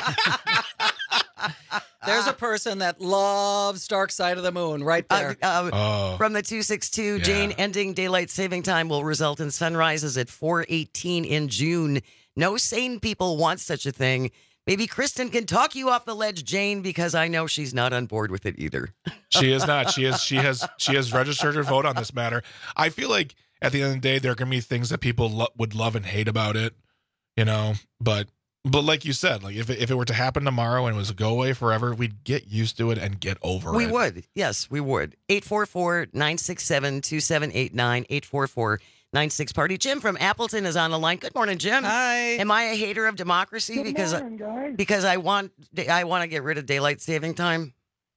There's a person that loves Dark Side of the Moon right there. Uh, uh, Oh, From the two six two, Yeah. Jane, ending daylight saving time will result in sunrises at four eighteen in June. No sane people want such a thing. Maybe Kristen can talk you off the ledge, Jane, because I know she's not on board with it either. she is not. She is. She has. She has registered her vote on this matter. I feel like at the end of the day, there are going to be things that people lo- would love and hate about it. You know, but but like you said, like if it, if it were to happen tomorrow and it was to go away forever, we'd get used to it and get over We it. would. Yes, we would. eight four four, nine six seven, two seven eight nine, eight four four, nine six party. Jim from Appleton is on the line. Good morning, Jim. Hi. Am I a hater of democracy Good because morning, guys. because I want I want to get rid of daylight saving time?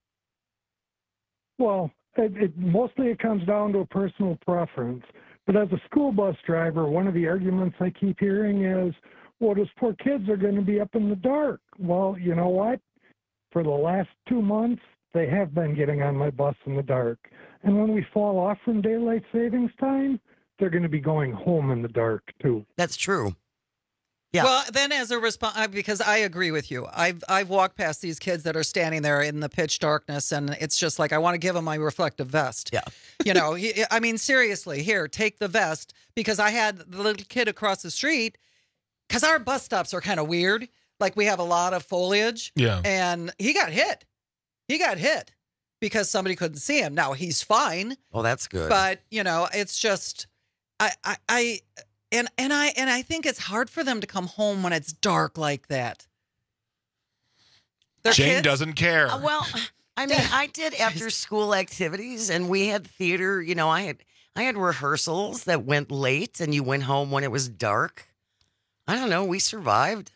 Well, it, it mostly it comes down to a personal preference. But as a school bus driver, one of the arguments I keep hearing is, well, those poor kids are going to be up in the dark. Well, you know what? For the last two months, they have been getting on my bus in the dark. And when we fall off from daylight savings time, they're going to be going home in the dark, too. That's true. Yeah. Well, then as a response, because I agree with you, I've I've walked past these kids that are standing there in the pitch darkness, and it's just like I want to give them my reflective vest. Yeah. You know, y- I mean, seriously, here, take the vest, because I had the little kid across the street, because our bus stops are kind of weird. Like we have a lot of foliage. Yeah. And he got hit. He got hit because somebody couldn't see him. Now he's fine. Well, that's good. But, you know, it's just I I, I and and I and I think it's hard for them to come home when it's dark like that. They're Jane kids. doesn't care. Uh, well, I mean, I did after school activities, and we had theater. You know, I had I had rehearsals that went late, and you went home when it was dark. I don't know. We survived.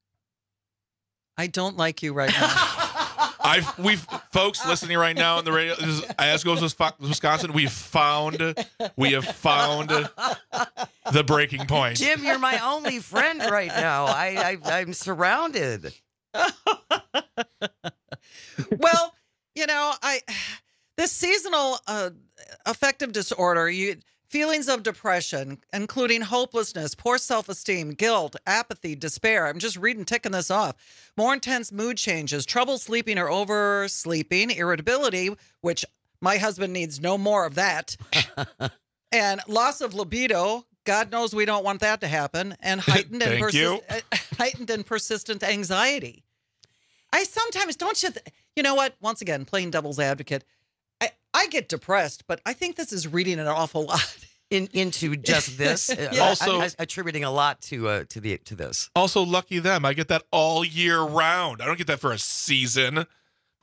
I don't like you right now. I've we've folks listening right now on the radio. This is, as goes Wisco- Wisconsin, we've found we have found the breaking point. Jim, you're my only friend right now. I, I I'm surrounded. Well, you you know, I this seasonal uh, affective disorder, you feelings of depression, including hopelessness, poor self-esteem, guilt, apathy, despair. I'm just reading, ticking this off. More intense mood changes, trouble sleeping or oversleeping, irritability, which my husband needs no more of that, and loss of libido. God knows we don't want that to happen, and heightened and Thank you. persi- heightened and persistent anxiety. I sometimes don't you. Th- you know what? Once again, playing devil's advocate. I, I get depressed, but I think this is reading an awful lot In, into just this. Yeah. Also- I, I, attributing a lot to uh, to the to this. Also, lucky them. I get that all year round. I don't get that for a season. Ugh.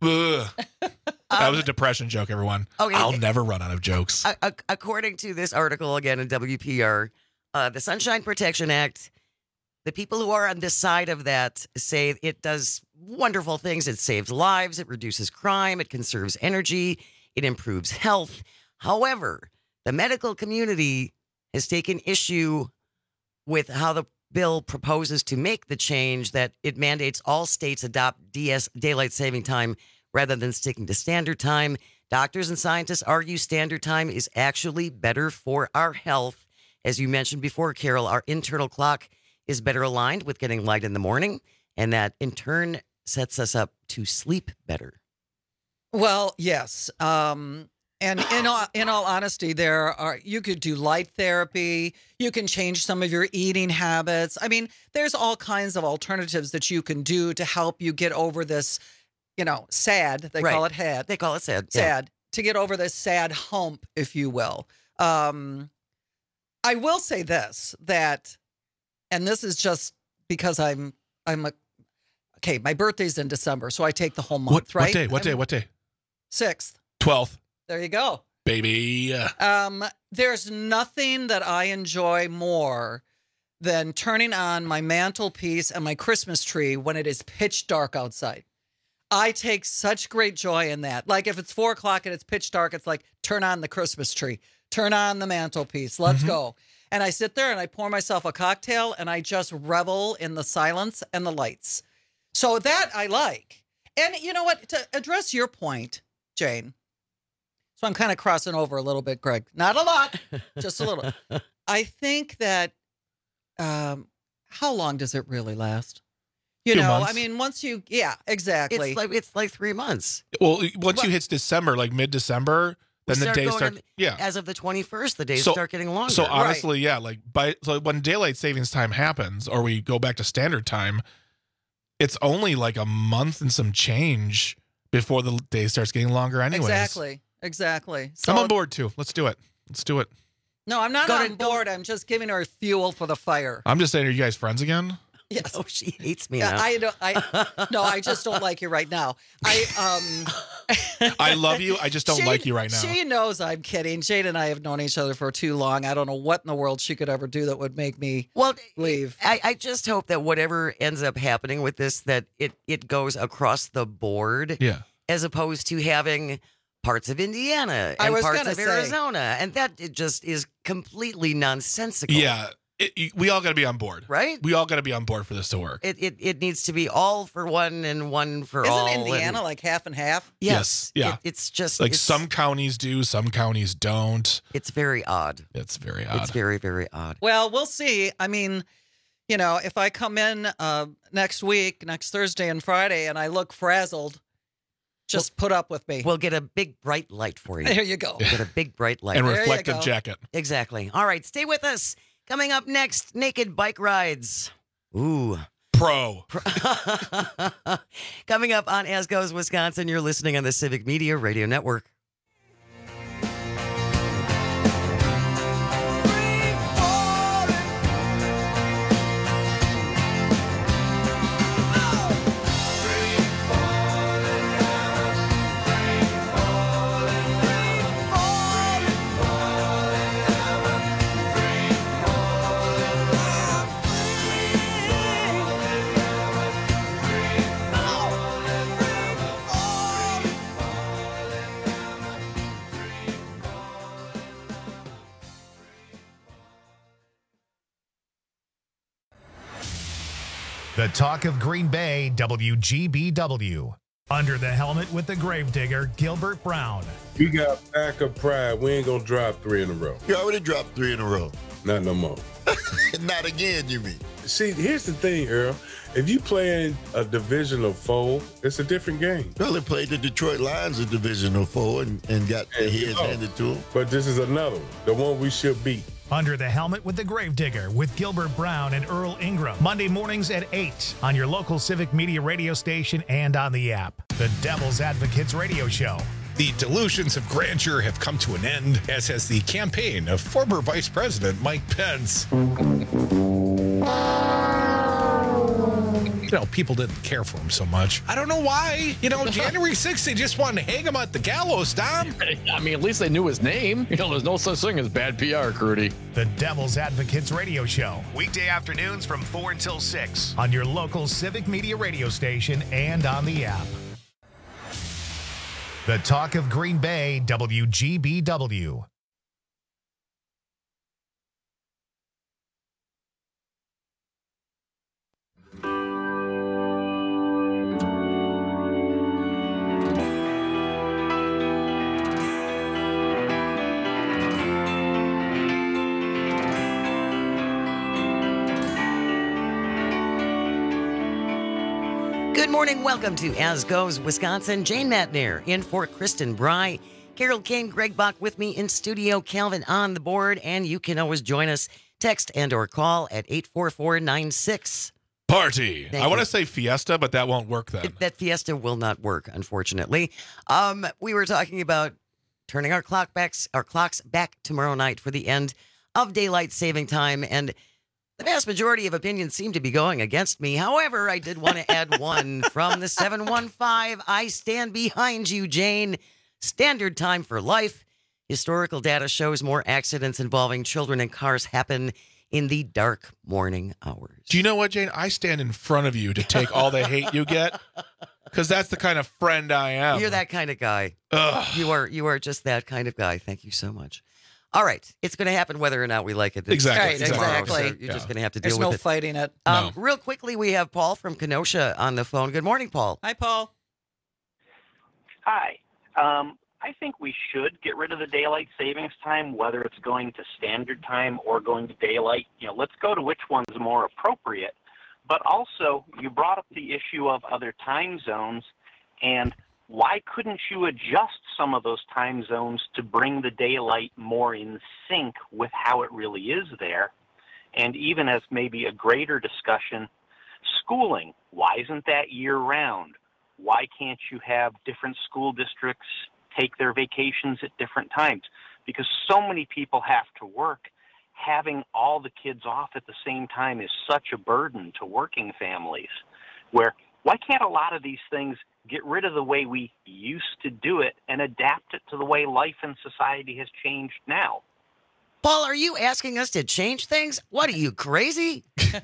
That was a depression joke, everyone. Okay. I'll never run out of jokes. A- a- according to this article again in W P R, uh, the Sunshine Protection Act, the people who are on this side of that say it does wonderful things. It saves lives. It reduces crime. It conserves energy. It improves health. However, the medical community has taken issue with how the bill proposes to make the change that it mandates all states adopt D S daylight saving time rather than sticking to standard time. Doctors and scientists argue standard time is actually better for our health. As you mentioned before, Carol, our internal clock is better aligned with getting light in the morning, and that in turn sets us up to sleep better. Well, yes. Um, and in all, in all honesty, there are you could do light therapy. You can change some of your eating habits. I mean, there's all kinds of alternatives that you can do to help you get over this, you know, sad. They Right. call it had. They call it sad. yeah. Sad. To get over this sad hump, if you will. Um, I will say this, that, and this is just because I'm, I'm a, okay, my birthday's in December, so I take the whole month, What, right? what day? What day? I'm What day? Sixth. twelfth. There you go. Baby. Um, there's nothing that I enjoy more than turning on my mantelpiece and my Christmas tree when it is pitch dark outside. I take such great joy in that. Like if it's four o'clock and it's pitch dark, it's like, turn on the Christmas tree, turn on the mantelpiece, let's Mhm. go. And I sit there and I pour myself a cocktail and I just revel in the silence and the lights. So that I like. And you know what? To address your point, Jane. So I'm kind of crossing over a little bit, Greg. Not a lot, just a little. I think that, um, how long does it really last? You Two know, months. I mean, once you, yeah, exactly. It's like it's like three months. Well, once you hit December, like mid-December, We then the start days going start. to- Yeah. As of the twenty-first, the days So- start getting longer. So honestly, yeah, like by so when daylight savings time happens, or we go back to standard time, it's only like a month and some change before the day starts getting longer. Anyways, Exactly. Exactly. So, I'm on board too. Let's do it. Let's do it. No, I'm not Go to- on board. I'm just giving her fuel for the fire. I'm just saying, are you guys friends again? Yes. Oh, she hates me Yeah, now. I don't. I no, I just don't like you right now. I um. I love you. I just don't She- like you right now. She knows I'm kidding. Jade and I have known each other for too long. I don't know what in the world she could ever do that would make me well leave. I, I just hope that whatever ends up happening with this, that it it goes across the board. Yeah. As opposed to having parts of Indiana I and was parts gonna of say. Arizona, and that it just is completely nonsensical. Yeah. It, you- we all got to be on board, right? We all got to be on board for this to work. It, it it needs to be all for one and one for Isn't all. Indiana and- like half and half? Yes. Yeah. It- it's just like it's, some counties do, some counties don't. It's very odd. It's very odd. It's very very odd. Well, we'll see. I mean, you know, if I come in uh, next week, next Thursday and Friday, and I look frazzled, just put up with me. We'll get a big bright light for you. There you go. Get a big bright light and There you reflective go. jacket. Exactly. All right, stay with us. Coming up next, naked bike rides. Ooh. Pro. Coming up on As Goes Wisconsin, you're listening on the Civic Media Radio Network. The talk of Green Bay, W G B W. Under the helmet with the gravedigger, Gilbert Brown. We got backup pride. We ain't gonna drop three in a row. You already dropped three in a row. Not no more. Not again, you mean? See, here's the thing, Earl. If you play in a divisional foe, it's a different game. Well, they played the Detroit Lions a divisional foe and, and got their heads oh, handed to them. But this is another one, the one we should beat. Under the helmet with the gravedigger with Gilbert Brown and Earl Ingram. Monday mornings at eight on your local Civic Media radio station and on the app. The Devil's Advocates Radio Show. The delusions of grandeur have come to an end, as has the campaign of former Vice President Mike Pence. You know, people didn't care for him so much. I don't know why. You know, January sixth, they just wanted to hang him at the gallows, Tom. I mean, at least they knew his name. You know, there's no such thing as bad P R, Crudy. The Devil's Advocates Radio Show. Weekday afternoons from four until six on your local Civic Media radio station and on the app. The Talk of Green Bay, W G B W. Good morning. Welcome to As Goes Wisconsin. Jane Matnier in for Kristen Bry. Carol Kane, Greg Bach with me in studio. Calvin on the board. And you can always join us. Text and or call at eight four four nine six. Party. Thank I want you. to say fiesta, but that won't work then. That fiesta will not work, unfortunately. Um, we were talking about turning our clock backs, our clocks back tomorrow night for the end of daylight saving time. And the vast majority of opinions seem to be going against me. However, I did want to add one from the seven one five. I stand behind you, Jane. Standard time for life. Historical data shows more accidents involving children and cars happen in the dark morning hours. Do you know what, Jane? I stand in front of you to take all the hate you get, because that's the kind of friend I am. You're that kind of guy. Ugh. You are. You are just that kind of guy. Thank you so much. All right, it's going to happen whether or not we like it. This Exactly. tomorrow, Exactly. so you're Yeah. just going to have to deal There's with no it. fighting it. Um, Real quickly, we have Paul from Kenosha on the phone. Good morning, Paul. Hi, Paul. Hi. Um, I think we should get rid of the daylight savings time, whether it's going to standard time or going to daylight. You know, let's go to which one's more appropriate. But also, you brought up the issue of other time zones, and why couldn't you adjust some of those time zones to bring the daylight more in sync with how it really is there? And even as maybe a greater discussion, schooling, why isn't that year-round? Why can't you have different school districts take their vacations at different times? Because so many people have to work. Having all the kids off at the same time is such a burden to working families, where why can't a lot of these things get rid of the way we used to do it and adapt it to the way life and society has changed now? Paul, are you asking us to change things? What are you, crazy?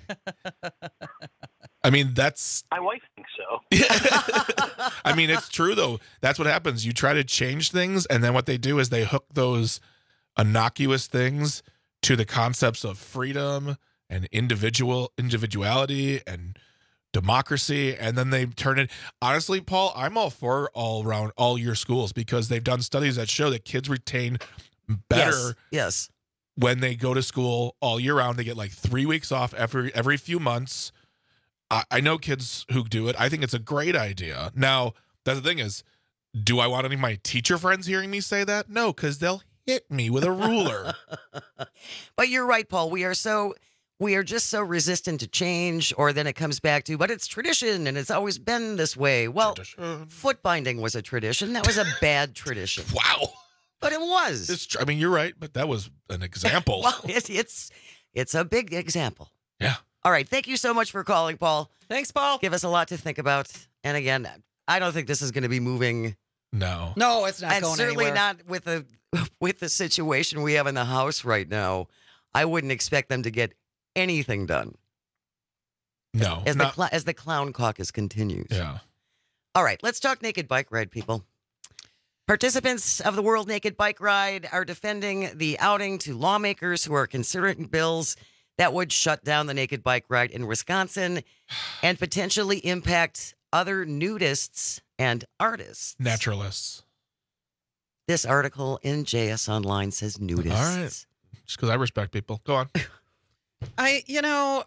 I mean, that's. My wife thinks so. I mean, it's true, though. That's what happens. You try to change things, and then what they do is they hook those innocuous things to the concepts of freedom and individual individuality and democracy, and then they turn it. Honestly, Paul, I'm all for all around all year schools, because they've done studies that show that kids retain better. Yes. Yes. When they go to school all year round. They get like three weeks off every every few months. I, I know kids who do it. I think it's a great idea. Now, that's the thing is, do I want any of my teacher friends hearing me say that? No, because they'll hit me with a ruler. But you're right, Paul. We are so we are just so resistant to change, or then it comes back to, but it's tradition and it's always been this way. Well, tradition. Foot binding was a tradition. That was a bad tradition. Wow. But it was. It's tr- I mean, you're right, but that was an example. Well, it, it's it's a big example. Yeah. All right. Thank you so much for calling, Paul. Thanks, Paul. Give us a lot to think about. And again, I don't think this is going to be moving. No. No, it's not and going certainly anywhere. not with the with the situation we have in the House right now. I wouldn't expect them to get anything done. No. As the not- cl- as the clown caucus continues. Yeah. All right, let's talk naked bike ride, people. Participants of the World Naked Bike Ride are defending the outing to lawmakers who are considering bills that would shut down the naked bike ride in Wisconsin and potentially impact other nudists and artists. Naturalists. This article in J S Online says nudists. All right. Just because I respect people. Go on. I, you know,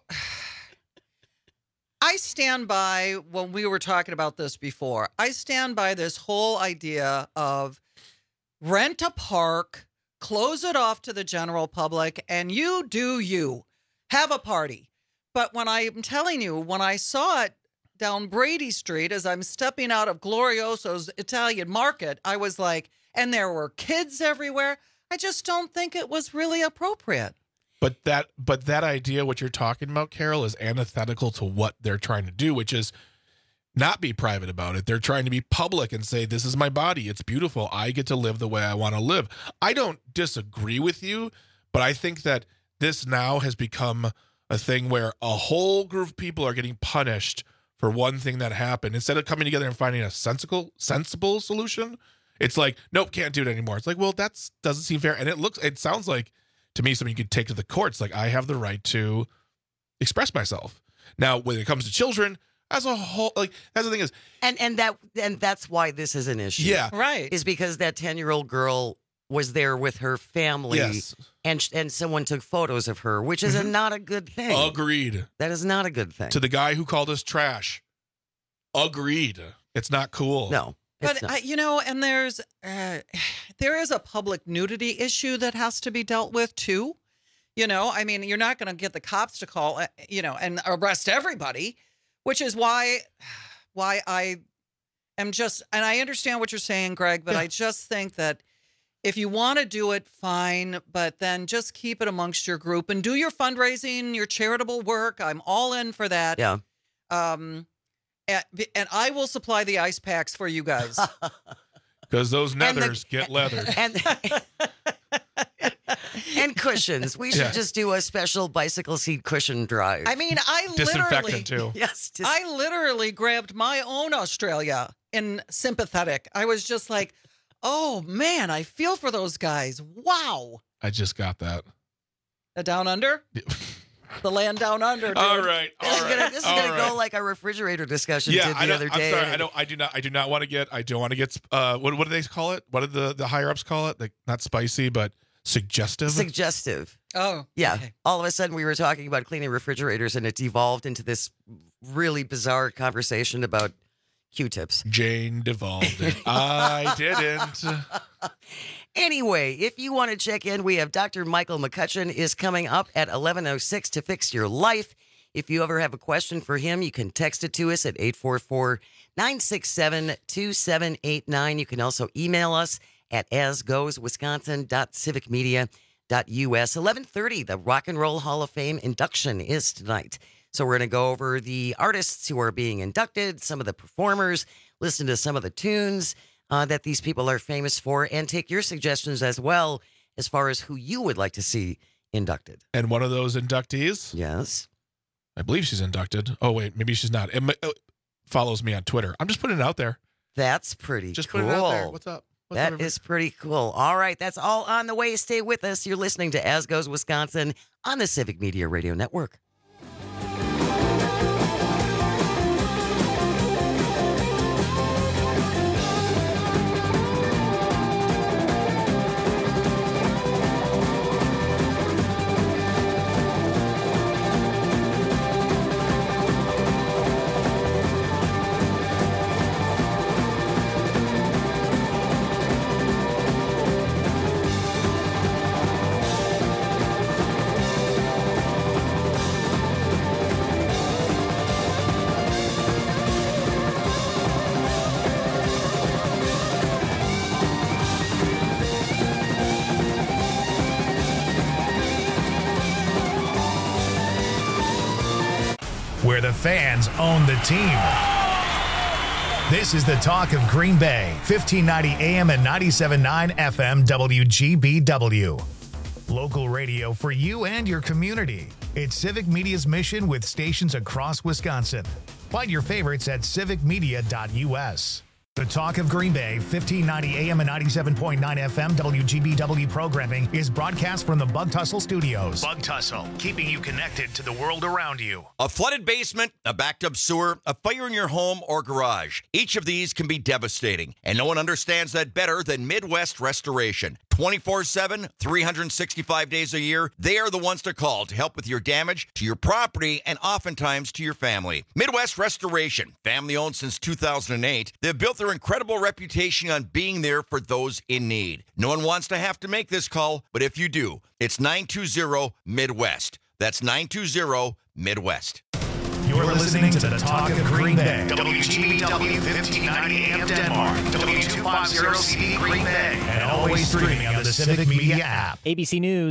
I stand by when we were talking about this before. I stand by this whole idea of rent a park, close it off to the general public, and you do you. Have a party. But when I'm telling you, when I saw it down Brady Street as I'm stepping out of Glorioso's Italian Market, I was like, and there were kids everywhere. I just don't think it was really appropriate. But that but that idea, what you're talking about, Carol, is antithetical to what they're trying to do, which is not be private about it. They're trying to be public and say, this is my body. It's beautiful. I get to live the way I want to live. I don't disagree with you, but I think that this now has become a thing where a whole group of people are getting punished for one thing that happened. Instead of coming together and finding a sensible, sensible solution, it's like, nope, can't do it anymore. It's like, well, that's doesn't seem fair. And it looks, it sounds like to me something you could take to the courts. Like, I have the right to express myself. Now, when it comes to children, as a whole, like that's the thing is, and and that and that's why this is an issue. Yeah, right. Is because that ten-year-old girl was there with her family, yes. and and someone took photos of her, which is a, not a good thing. Agreed. That is not a good thing. To the guy who called us trash. Agreed. It's not cool. No. But, I, you know, and there's uh, there is a public nudity issue that has to be dealt with, too. You know, I mean, you're not going to get the cops to call, uh, you know, and arrest everybody, which is why why I am just, and I understand what you're saying, Greg, but yeah. I just think that if you want to do it, fine, but then just keep it amongst your group and do your fundraising, your charitable work. I'm all in for that. Yeah. Um. And, and I will supply the ice packs for you guys. Because those nethers the, get leathered. And, and cushions. We should yeah. just do a special bicycle seat cushion drive. I mean, I literally... too. Yes. Dis- I literally grabbed my own Australia in sympathetic. I was just like, oh, man, I feel for those guys. Wow. I just got that. A down under? The land down under. Dude. All right, all this is right. gonna, this is all gonna right. go like our refrigerator discussion yeah, did the I other day. I'm sorry. I don't. I do not. I do not want to get. I don't want to get. Uh, what what do they call it? What did the the higher ups call it? Like not spicy, but suggestive. Suggestive. Oh, yeah. Okay. All of a sudden, we were talking about cleaning refrigerators, and it devolved into this really bizarre conversation about Q-tips. Jane devolved it. I didn't. Anyway, if you want to check in, we have Doctor Michael McCutcheon is coming up at eleven oh six to fix your life. If you ever have a question for him, you can text it to us at eight four four, nine six seven, two seven eight nine. You can also email us at asgoeswisconsin dot civic media dot u s. eleven thirty, the Rock and Roll Hall of Fame induction is tonight. So we're going to go over the artists who are being inducted, some of the performers, listen to some of the tunes uh, that these people are famous for, and take your suggestions as well as far as who you would like to see inducted. And one of those inductees, yes, I believe she's inducted. Oh, wait, maybe she's not. It uh, follows me on Twitter. I'm just putting it out there. That's pretty just cool. Just putting it out there. What's up? What's that up, is pretty cool. All right, that's all on the way. Stay with us. You're listening to As Goes Wisconsin on the Civic Media Radio Network. Where the fans own the team. This is the talk of Green Bay, fifteen ninety A M and ninety-seven point nine F M W G B W. Local radio for you and your community. It's Civic Media's mission with stations across Wisconsin. Find your favorites at civic media dot u s. The Talk of Green Bay, fifteen ninety A M and ninety-seven point nine F M W G B W programming is broadcast from the Bug Tussle Studios. Bug Tussle, keeping you connected to the world around you. A flooded basement, a backed up sewer, a fire in your home or garage. Each of these can be devastating, and no one understands that better than Midwest Restoration. twenty-four seven, three hundred sixty-five days a year, they are the ones to call to help with your damage to your property and oftentimes to your family. Midwest Restoration, family owned since two thousand eight, they've built their incredible reputation on being there for those in need. No one wants to have to make this call, but if you do, it's nine two zero Midwest. That's nine two zero Midwest. You're listening to the Talk of Green Bay. W G B W fifteen ninety A M Denmark. W two fifty C D Green Bay. And always streaming on the Civic Media app. A B C News.